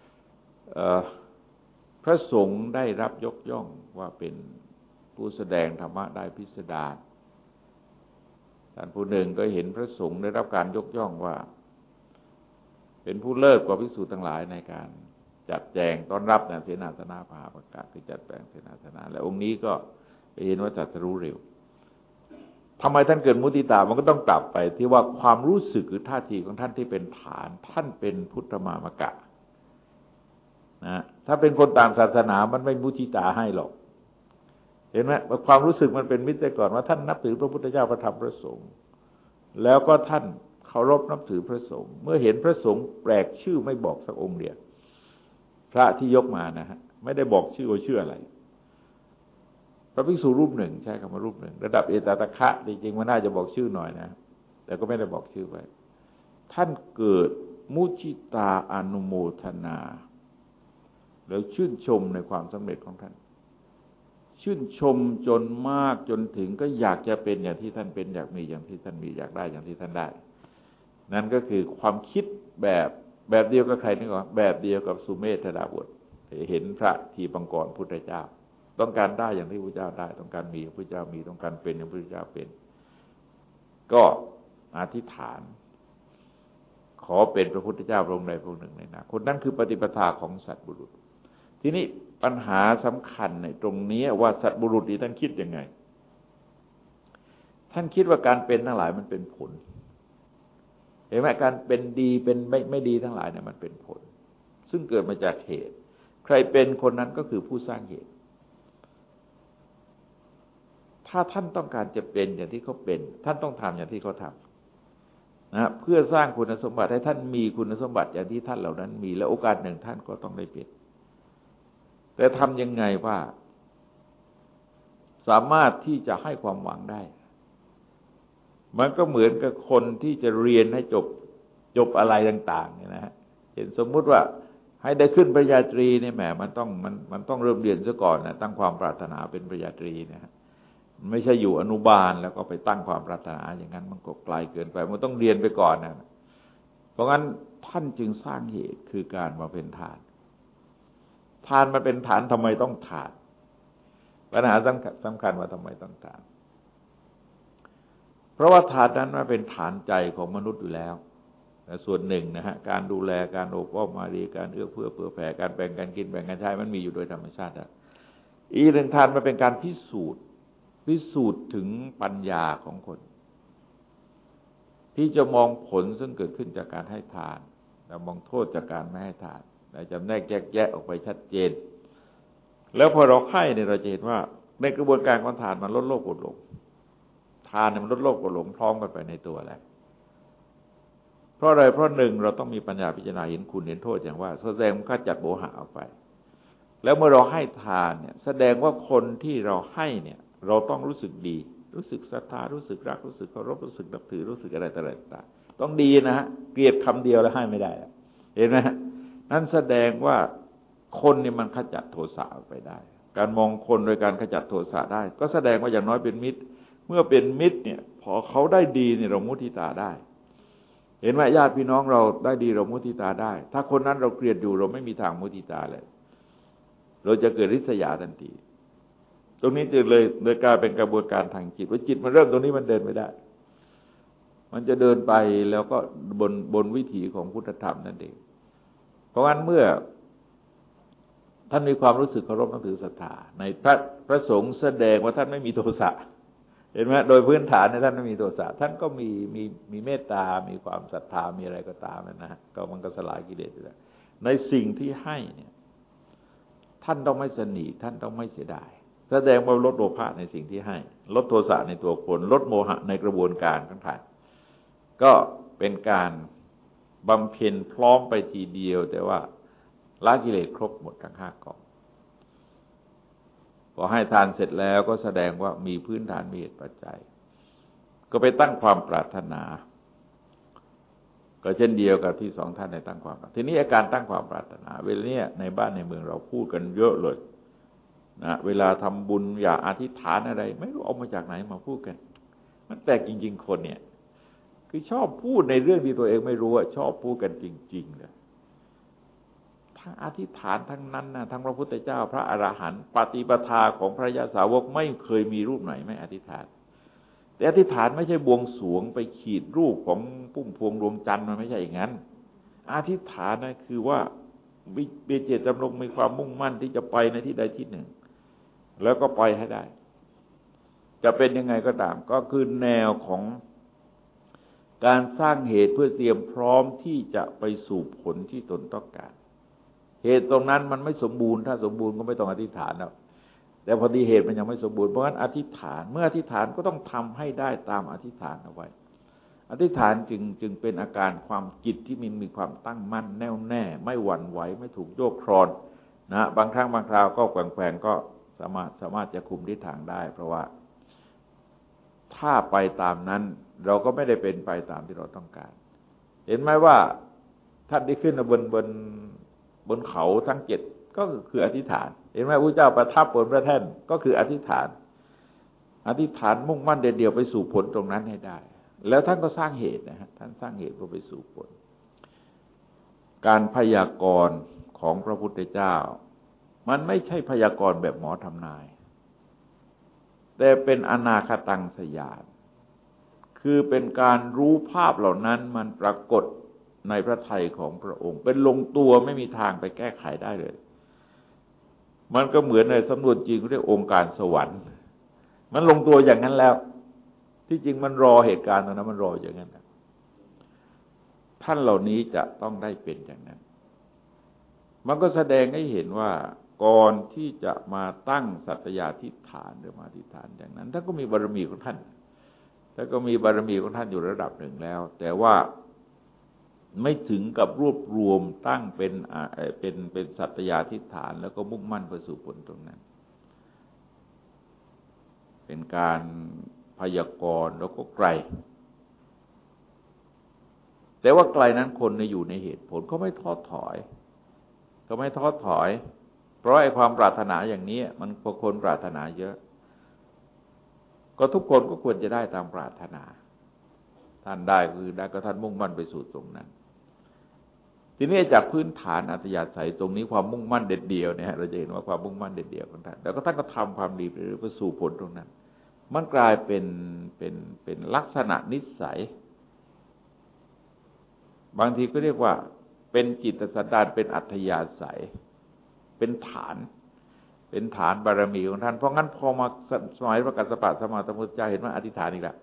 พระสงฆ์ได้รับยกย่องว่าเป็นผู้แสดงธรรมะได้พิสดารท่านผู้หนึ่งก็เห็นพระสงฆ์ได้รับการยกย่องว่าเป็นผู้เลิศกว่าภิกษุทั้งหลายในการจัดแจงต้อนรับเสนาสนะพาประกาศที่จัดแจงเสนาสนะและองค์นี้ก็ไปเห็นว่าตรัสรู้เร็วทำไมท่านเกิดมุทิตามันก็ต้องกลับไปที่ว่าความรู้สึกหรือท่าทีของท่านที่เป็นฐานท่านเป็นพุทธมามกะนะถ้าเป็นคนต่างศาสนามันไม่มุทิตาให้หรอกเห็นไหมความรู้สึกมันเป็นมิตรแต่ก่อนว่าท่านนับถือพระพุทธเจ้าพระธรรมพระสงฆ์แล้วก็ท่านเคารพนับถือพระสงฆ์เมื่อเห็นพระสงฆ์แปลกชื่อไม่บอกสักองค์เดียวพระที่ยกมานะฮะไม่ได้บอกชื่อว่าชื่ออะไรพระภิกษุรูปหนึ่งใช้คำว่ารูปหนึ่งระดับเอตตะคะจริงๆมันน่าจะบอกชื่อหน่อยนะแต่ก็ไม่ได้บอกชื่อไว้ท่านเกิดมุทิตาอนุโมทนาแล้วชื่นชมในความสำเร็จของท่านชื่นชมจนมากจนถึงก็อยากจะเป็นอย่างที่ท่านเป็นอยากมีอย่างที่ท่านมีอยากได้อย่างที่ท่านได้นั่นก็คือความคิดแบบเดียวกับใครนี่ก่อนแบบเดียวกับสุเมธดาบทเห็นพระทีปังกรพุทธเจ้าต้องการได้อย่างที่พระเจ้าได้ต้องการมีอย่างพระเจ้ามีต้องการเป็นอย่างพระเจ้าเป็นก็อธิษฐานขอเป็นพระพุทธเจ้าพระองค์ใดพระองค์หนึ่งในอนาคตคนนั้นคือปฏิปทาของสัตบุรุษทีนี้ปัญหาสำคัญในตรงนี้ว่าสัตบุรุษนี้ท่านคิดยังไงท่านคิดว่าการเป็นทั้งหลายมันเป็นผลเห็นไหมการเป็นดีเป็นไม่ดีทั้งหลายเนี่ยมันเป็นผลซึ่งเกิดมาจากเหตุใครเป็นคนนั้นก็คือผู้สร้างเหตุถ้าท่านต้องการจะเป็นอย่างที่เขาเป็นท่านต้องทำอย่างที่เขาทำนะเพื่อสร้างคุณสมบัติให้ท่านมีคุณสมบัติอย่างที่ท่านเหล่านั้นมีและโอกาสหนึ่งท่านก็ต้องได้เป็นแต่ทำยังไงว่าสามารถที่จะให้ความหวังได้มันก็เหมือนกับคนที่จะเรียนให้จบอะไรต่างๆเนี่ยนะฮะเห็นสมมุติว่าให้ได้ขึ้นปริญญาตรีเนี่ยแหมมันต้องเริ่มเรียนซะก่อนนะตั้งความปรารถนาเป็นปริญญาตรีนะฮะไม่ใช่อยู่อนุบาลแล้วก็ไปตั้งความปรารถนาอย่างนั้นมันก็ไกลเกินไปมันต้องเรียนไปก่อนนะเพราะงั้นท่านจึงสร้างเหตุคือการมาเป็นทานมันเป็นฐานทำไมต้องทานปัญหาสำคัญว่าทำไมต้องทานเพราะว่าทานนั้นมันเป็นฐานใจของมนุษย์อยู่แล้วแต่ส่วนหนึ่งนะฮะการดูแลการอบอ้อมอารีการเอื้อเฟื้อเผื่อแผ่การแบ่งกันกินแบ่งกันใช้มันมีอยู่โดยธรรมชาติอีกหนึ่งทานมันเป็นการพิสูจน์ถึงปัญญาของคนที่จะมองผลซึ่งเกิดขึ้นจากการให้ทานและมองโทษจากการไม่ให้ทานและจำแนกแยกแยะออกไปชัดเจนแล้วพอเราให้เนี่ยเราจะเห็นว่าในกระบวนการของทานมันลดโลภโกรธหลงทานเนี่ยมันลดโลภโกรธหลงพร้อมกันไปในตัวแหละเพราะอะไรเพราะหนึ่งเราต้องมีปัญญาพิจารณาเห็นคุณเห็นโทษอย่างว่าแสดงมันขจัดโมหะออกไปแล้วเมื่อเราให้ทานเนี่ยแสดงว่าคนที่เราให้เนี่ยเราต้องรู้สึกดีรู้สึกศรัทธารู้สึกรักรู้สึกเคารพรู้สึกนับถือรู้สึกอะไรต่างๆต้องดีนะฮะเกลียดคำเดียวแล้วให้ไม่ได้เห็นไหมนั่นแสดงว่าคนนี่มันขจัดโทสะออกไปได้การมองคนโดยการขจัดโทสะได้ก็แสดงว่าอย่างน้อยเป็นมิตรเมื่อเป็นมิตรเนี่ยพอเขาได้ดีเนี่ยเรามุทิตาได้เห็นไหมญาติพี่น้องเราได้ดีเรามุทิตาได้ถ้าคนนั้นเราเกลียดอยู่เราไม่มีทางมุทิตาเลยเราจะเกิดริษยาทันทีตรงนี้จึงเลยกลายเป็นกระบวนการทางจิตว่าจิตมันเริ่มตรงนี้มันเดินไม่ได้มันจะเดินไปแล้วก็บนวิถีของพุทธธรรมนั่นเองเพราะงั้นเมื่อท่านมีความรู้สึกเคารพนับถือศรัทธาในพระสงฆ์แสดงว่าท่านไม่มีโทสะเห็นไหมโดยพื้นฐานท่านไม่มีโทสะท่านก็มีเมตตามีความศรัทธามีอะไรก็ตามนะก็มันก็สลายกิเลสได้ในสิ่งที่ให้เนี่ยท่านต้องไม่สนีท่านต้องไม่เสียดายแสดงว่าลดโลภะในสิ่งที่ให้ลดโทสะในตัวคนลดโมหะในกระบวนการทั้งท่านก็เป็นการบำเพ็ญพร้อมไปทีเดียวแต่ว่าละกิเลสครบหมดทั้ง5 กองพอให้ทานเสร็จแล้วก็แสดงว่ามีพื้นฐานมีเหตุปัจจัยก็ไปตั้งความปรารถนาก็เช่นเดียวกับที่2 ท่านได้ตั้งความทีนี้อาการตั้งความปรารถนาเวลาเนี้ยในบ้านในเมืองเราพูดกันเยอะเลยนะเวลาทำบุญอย่าอธิษฐานอะไรไม่รู้เอามาจากไหนมาพูดกันมันแปลกจริงๆคนเนี่ยคือชอบพูดในเรื่องที่ตัวเองไม่รู้ชอบพูดกันจริงๆเลยทั้งอธิษฐานทั้งนั้นนะทั้งพระพุทธเจ้าพระอรหันต์ปฏิปทาของพระยาสาวกไม่เคยมีรูปไหนไม่อธิษฐานแต่อธิษฐานไม่ใช่บวงสรวงไปขีดรูปของพุ่มพวงดวงจันทร์มันไม่ใช่อย่างนั้นอธิษฐานนะคือว่ามีเจตจำนงมีความมุ่งมั่นที่จะไปในที่ใดที่หนึ่งแล้วก็ไปให้ได้จะเป็นยังไงก็ตามก็คือแนวของการสร้างเหตุเพื่อเตรียมพร้อมที่จะไปสู่ผลที่ตนต้องการเหตุตรงนั้นมันไม่สมบูรณ์ถ้าสมบูรณ์ก็ไม่ต้องอธิษฐานแล้วแต่พอดีเหตุมันยังไม่สมบูรณ์เพราะฉะนั้นอธิษฐานเมื่ออธิษฐานก็ต้องทำให้ได้ตามอธิษฐานเอาไว้อธิษฐานจึงเป็นอาการความจิตที่มีความตั้งมั่นแน่วแน่ไม่หวั่นไหวไม่ถูกโยกคลอนนะบางครั้งบางคราวก็แกว่งก็สามารถจะคุมทิศทางได้เพราะว่าถ้าไปตามนั้นเราก็ไม่ได้เป็นไปตามที่เราต้องการเห็นไหมว่าท่านที่ขึ้นบนเขาทั้ง7ก็คืออธิษฐานเห็นไหมพระเจ้าประทับบนพระแท่นก็คืออธิษฐานมุ่งมั่นเดียวไปสู่ผลตรงนั้นให้ได้แล้วท่านก็สร้างเหตุนะฮะท่านสร้างเหตุเพื่อไปสู่ผลการพยากรณ์ของพระพุทธเจ้ามันไม่ใช่พยากรณ์แบบหมอทำนายแต่เป็นอนาคตังสยานคือเป็นการรู้ภาพเหล่านั้นมันปรากฏในพระทัยของพระองค์เป็นลงตัวไม่มีทางไปแก้ไขได้เลยมันก็เหมือนในสำนวนจีนเรียกองค์การสวรรค์มันลงตัวอย่างนั้นแล้วที่จริงมันรอเหตุการณ์ตรงนั้นมันรออย่างนั้นท่านเหล่านี้จะต้องได้เป็นอย่างนั้นมันก็แสดงให้เห็นว่าก่อนที่จะมาตั้งสัตยาธิฐานหรือมาธิฐานอย่างนั้นท่านก็มีบารมีของท่านอยู่ระดับหนึ่งแล้วแต่ว่าไม่ถึงกับรวบรวมตั้งเป็นสัตยาธิฐานแล้วก็มุ่งมั่นไปสู่ผลตรงนั้นเป็นการพยากรณ์แล้วก็ไกลแต่ว่าไกลนั้นคนอยู่ในเหตุผลเขาไม่ท้อถอยเพราะไอ้ความปรารถนาอย่างนี้มันพอคนปรารถนาเยอะก็ทุกคนก็ควรจะได้ตามปรารถนาท่านได้คือได้ก็ท่านมุ่งมั่นไปสู่ตรงนั้นทีนี้จากพื้นฐานอัตยาศัยตรงนี้ความมุ่งมั่นเด็ดเดี่ยวเนี่ยเราจะเห็นว่าความมุ่งมั่นเด็ดเดี่ยวของท่านแล้วก็ท่านก็ทำความดีไปสู่ผลตรงนั้นมันกลายเป็นลักษณะนิสัยบางทีก็เรียกว่าเป็นจิตสันดานเป็นอัธยาศัยเป็นฐานบารมีของท่านเพราะงั้นพอมาสมัยพระกัสสปะสัมมาสัมพุทธเจ้าเห็นว่าอธิษฐานอีกแล้ว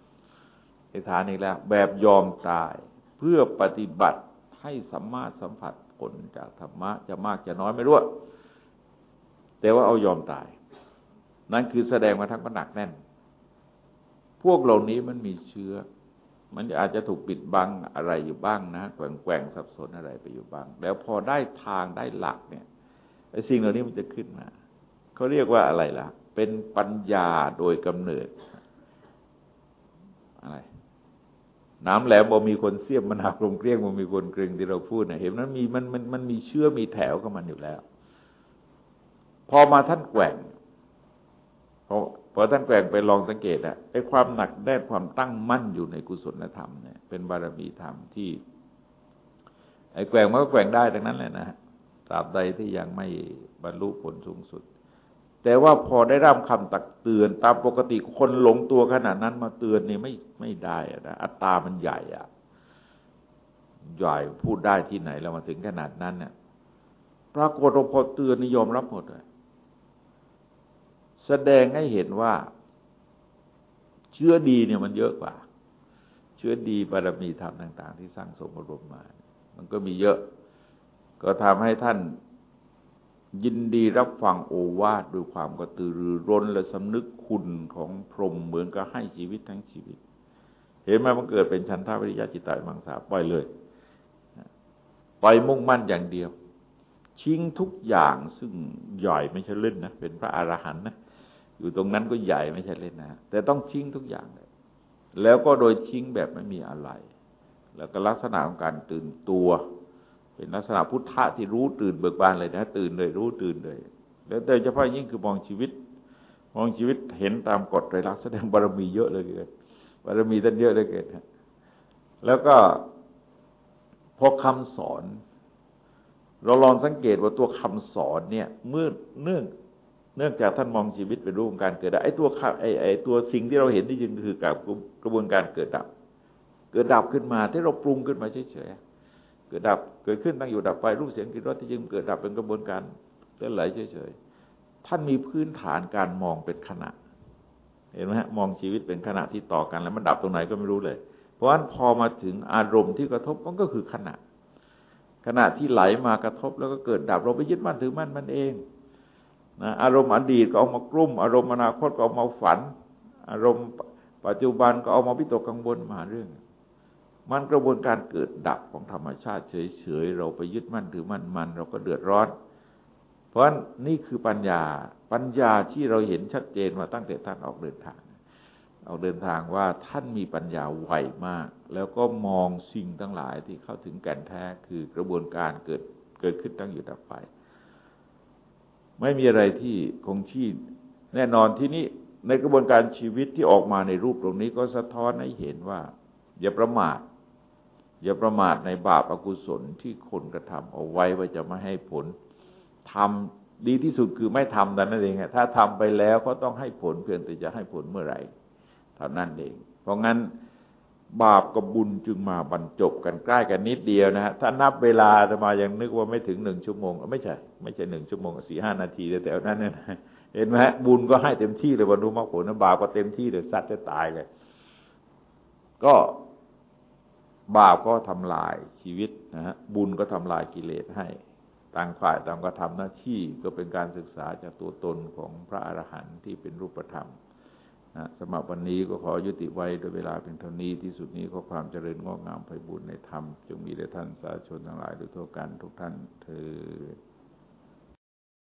แบบยอมตายเพื่อปฏิบัติให้สัมผัสผลจากธรรมะจะมากจะน้อยไม่รู้แต่ว่าเอายอมตายนั่นคือแสดงมาทั้งหนักแน่นพวกเหล่านี้มันมีเชื้อมันอาจจะถูกปิดบังอะไรอยู่บ้างนะแกว่งสับสนอะไรไปอยู่บ้างแล้วพอได้ทางได้หลักเนี่ยไอ้สิ่งเหล่านี้มันจะขึ้นมาเขาเรียกว่าอะไรล่ะเป็นปัญญาโดยกำเนิดอะไรน้ำแหลมบ่มีคนเสียบมันหักลงเกลี้ยงบ่มีคนกรึงที่เราพูดนะเห็นนั้นมันมีเชื้อมีแถวของมันอยู่แล้วพอมาท่านแกว่งพอท่านแกว่งไปลองสังเกตไอ้ความหนักแน่นความตั้งมั่นอยู่ในกุศลธรรมเนี่ยเป็นบารมีธรรมที่ไอ้แกว่งมันก็แกว่งได้ทั้งนั้นแหละนะตราบใดที่ยังไม่บรรลุผลสูงสุดแต่ว่าพอได้รับคำตักเตือนตามปกติคนหลงตัวขนาดนั้นมาเตือนนี่ไม่ได้นะอัตตามันใหญ่ใหญ่พูดได้ที่ไหนเรามาถึงขนาดนั้นเนี่ยปรากฏว่าพอเตือนนี่ยอมรับหมดเลยแสดงให้เห็นว่าเชื้อดีเนี่ยมันเยอะกว่าเชื้อดีบารมีธรรมต่างๆที่สร้างสมอบรมมามันก็มีเยอะก็ทำให้ท่านยินดีรับฟังโอวาทด้วยความกระตือรือร้นและสำนึกคุณของพรหมเหมือนกับให้ชีวิตทั้งชีวิตเห็นไหมมันเกิดเป็นฉันทะวิริยะจิตตวิมังสาปล่อยเลยปล่อยมุ่งมั่นอย่างเดียวชิงทุกอย่างซึ่งใหญ่ไม่ใช่เล่นนะเป็นพระอรหันต์นะอยู่ตรงนั้นก็ใหญ่ไม่ใช่เล่นนะแต่ต้องชิงทุกอย่างเลยแล้วก็โดยชิงแบบไม่มีอะไรแล้วก็ลักษณะของการตื่นตัวเป็นลักษณะพุทธะที่รู้ตื่นเบิกบานเลยนะตื่นเลยรู้ตื่นเลยแล้วโดยเฉพาะยิ่งคือมองชีวิตเห็นตามกฎไตรลักษณ์แสดงบารมีเยอะเลยเกินบารมีท่านเยอะเลยเกินแล้วก็พอคำสอนเราลองสังเกตว่าตัวคำสอนเนี่ยเมื่อเนื่องจากท่านมองชีวิตเป็นรูปของการเกิดดับไอ้ตัวสิ่งที่เราเห็นที่จริงคือกับกระบวนการเกิดดับขึ้นมาที่เราปรุงขึ้นมาเฉยๆเกิดดับเกิดขึ้นตั้งอยู่ดับไปรูปเสียงกลิ่นรสที่จริงเกิดดับเป็นกระบวนการเลื่อนไหลเฉยๆท่านมีพื้นฐานการมองเป็นขณะเห็นไหมฮะมองชีวิตเป็นขณะที่ต่อกันแล้วมันดับตรงไหนก็ไม่รู้เลยเพราะฉะนั้นพอมาถึงอารมณ์ที่กระทบมันก็คือขณะที่ไหลมากระทบแล้วก็เกิดดับเราไปยึดมั่นถือมั่นมันเองนะอารมณ์อดีตก็เอามากลุ่มอารมณ์อนาคตก็เอามาฝันอารมณ์ปัจจุบันก็เอามาวิตกกังวลมาเรื่องมันกระบวนการเกิดดับของธรรมชาติเฉยๆเราไปยึดมั่นถือมั่นมันเราก็เดือดร้อนเพราะฉะนั้นนี่คือปัญญาที่เราเห็นชัดเจนมาตั้งแต่ท่านออกเดินทางว่าท่านมีปัญญาไวมากแล้วก็มองสิ่งทั้งหลายที่เข้าถึงแก่นแท้คือกระบวนการเกิดขึ้นตั้งอยู่ดับไปไม่มีอะไรที่คงที่แน่นอนที่นี้ในกระบวนการชีวิตที่ออกมาในรูปตรงนี้ก็สะท้อนให้เห็นว่าอย่าประมาทในบาปอกุศลที่คนกระทำเอาไว้ว่าจะไม่ให้ผลทำดีที่สุดคือไม่ทำแต่นั่นเองถ้าทำไปแล้วก็ต้องให้ผลเพียงแต่จะให้ผลเมื่อไหร่เท่านั้นเองเพราะงั้นบาปกับบุญจึงมาบรรจบกันใกล้กันนิดเดียวนะฮะถ้านับเวลาจะมายังนึกว่าไม่ถึง1 ชั่วโมงไม่ใช่1 ชั่วโมง 4-5 นาทีแต่นั้นเนี่ยเห็นไหมบุญก็ให้เต็มที่เลยบรรลุมรรคผลบาปก็เต็มที่เลยสัตว์จะตายเลยก็บาปก็ทำลายชีวิตนะฮะบุญก็ทำลายกิเลสให้ต่างฝ่ายต่างก็ทำหน้าที่ก็เป็นการศึกษาจากตัวตนของพระอรหันต์ที่เป็นรูปธรรมสำหรับวันนี้ก็ขอยุติไว้โดยเวลาเพียงเท่านี้ที่สุดนี้ขอความเจริญงอกงามไพบูลย์ในธรรมจงมีแด่ท่านสาธุชนทั้งหลายโดยทั่วกันทุกท่านเทอญ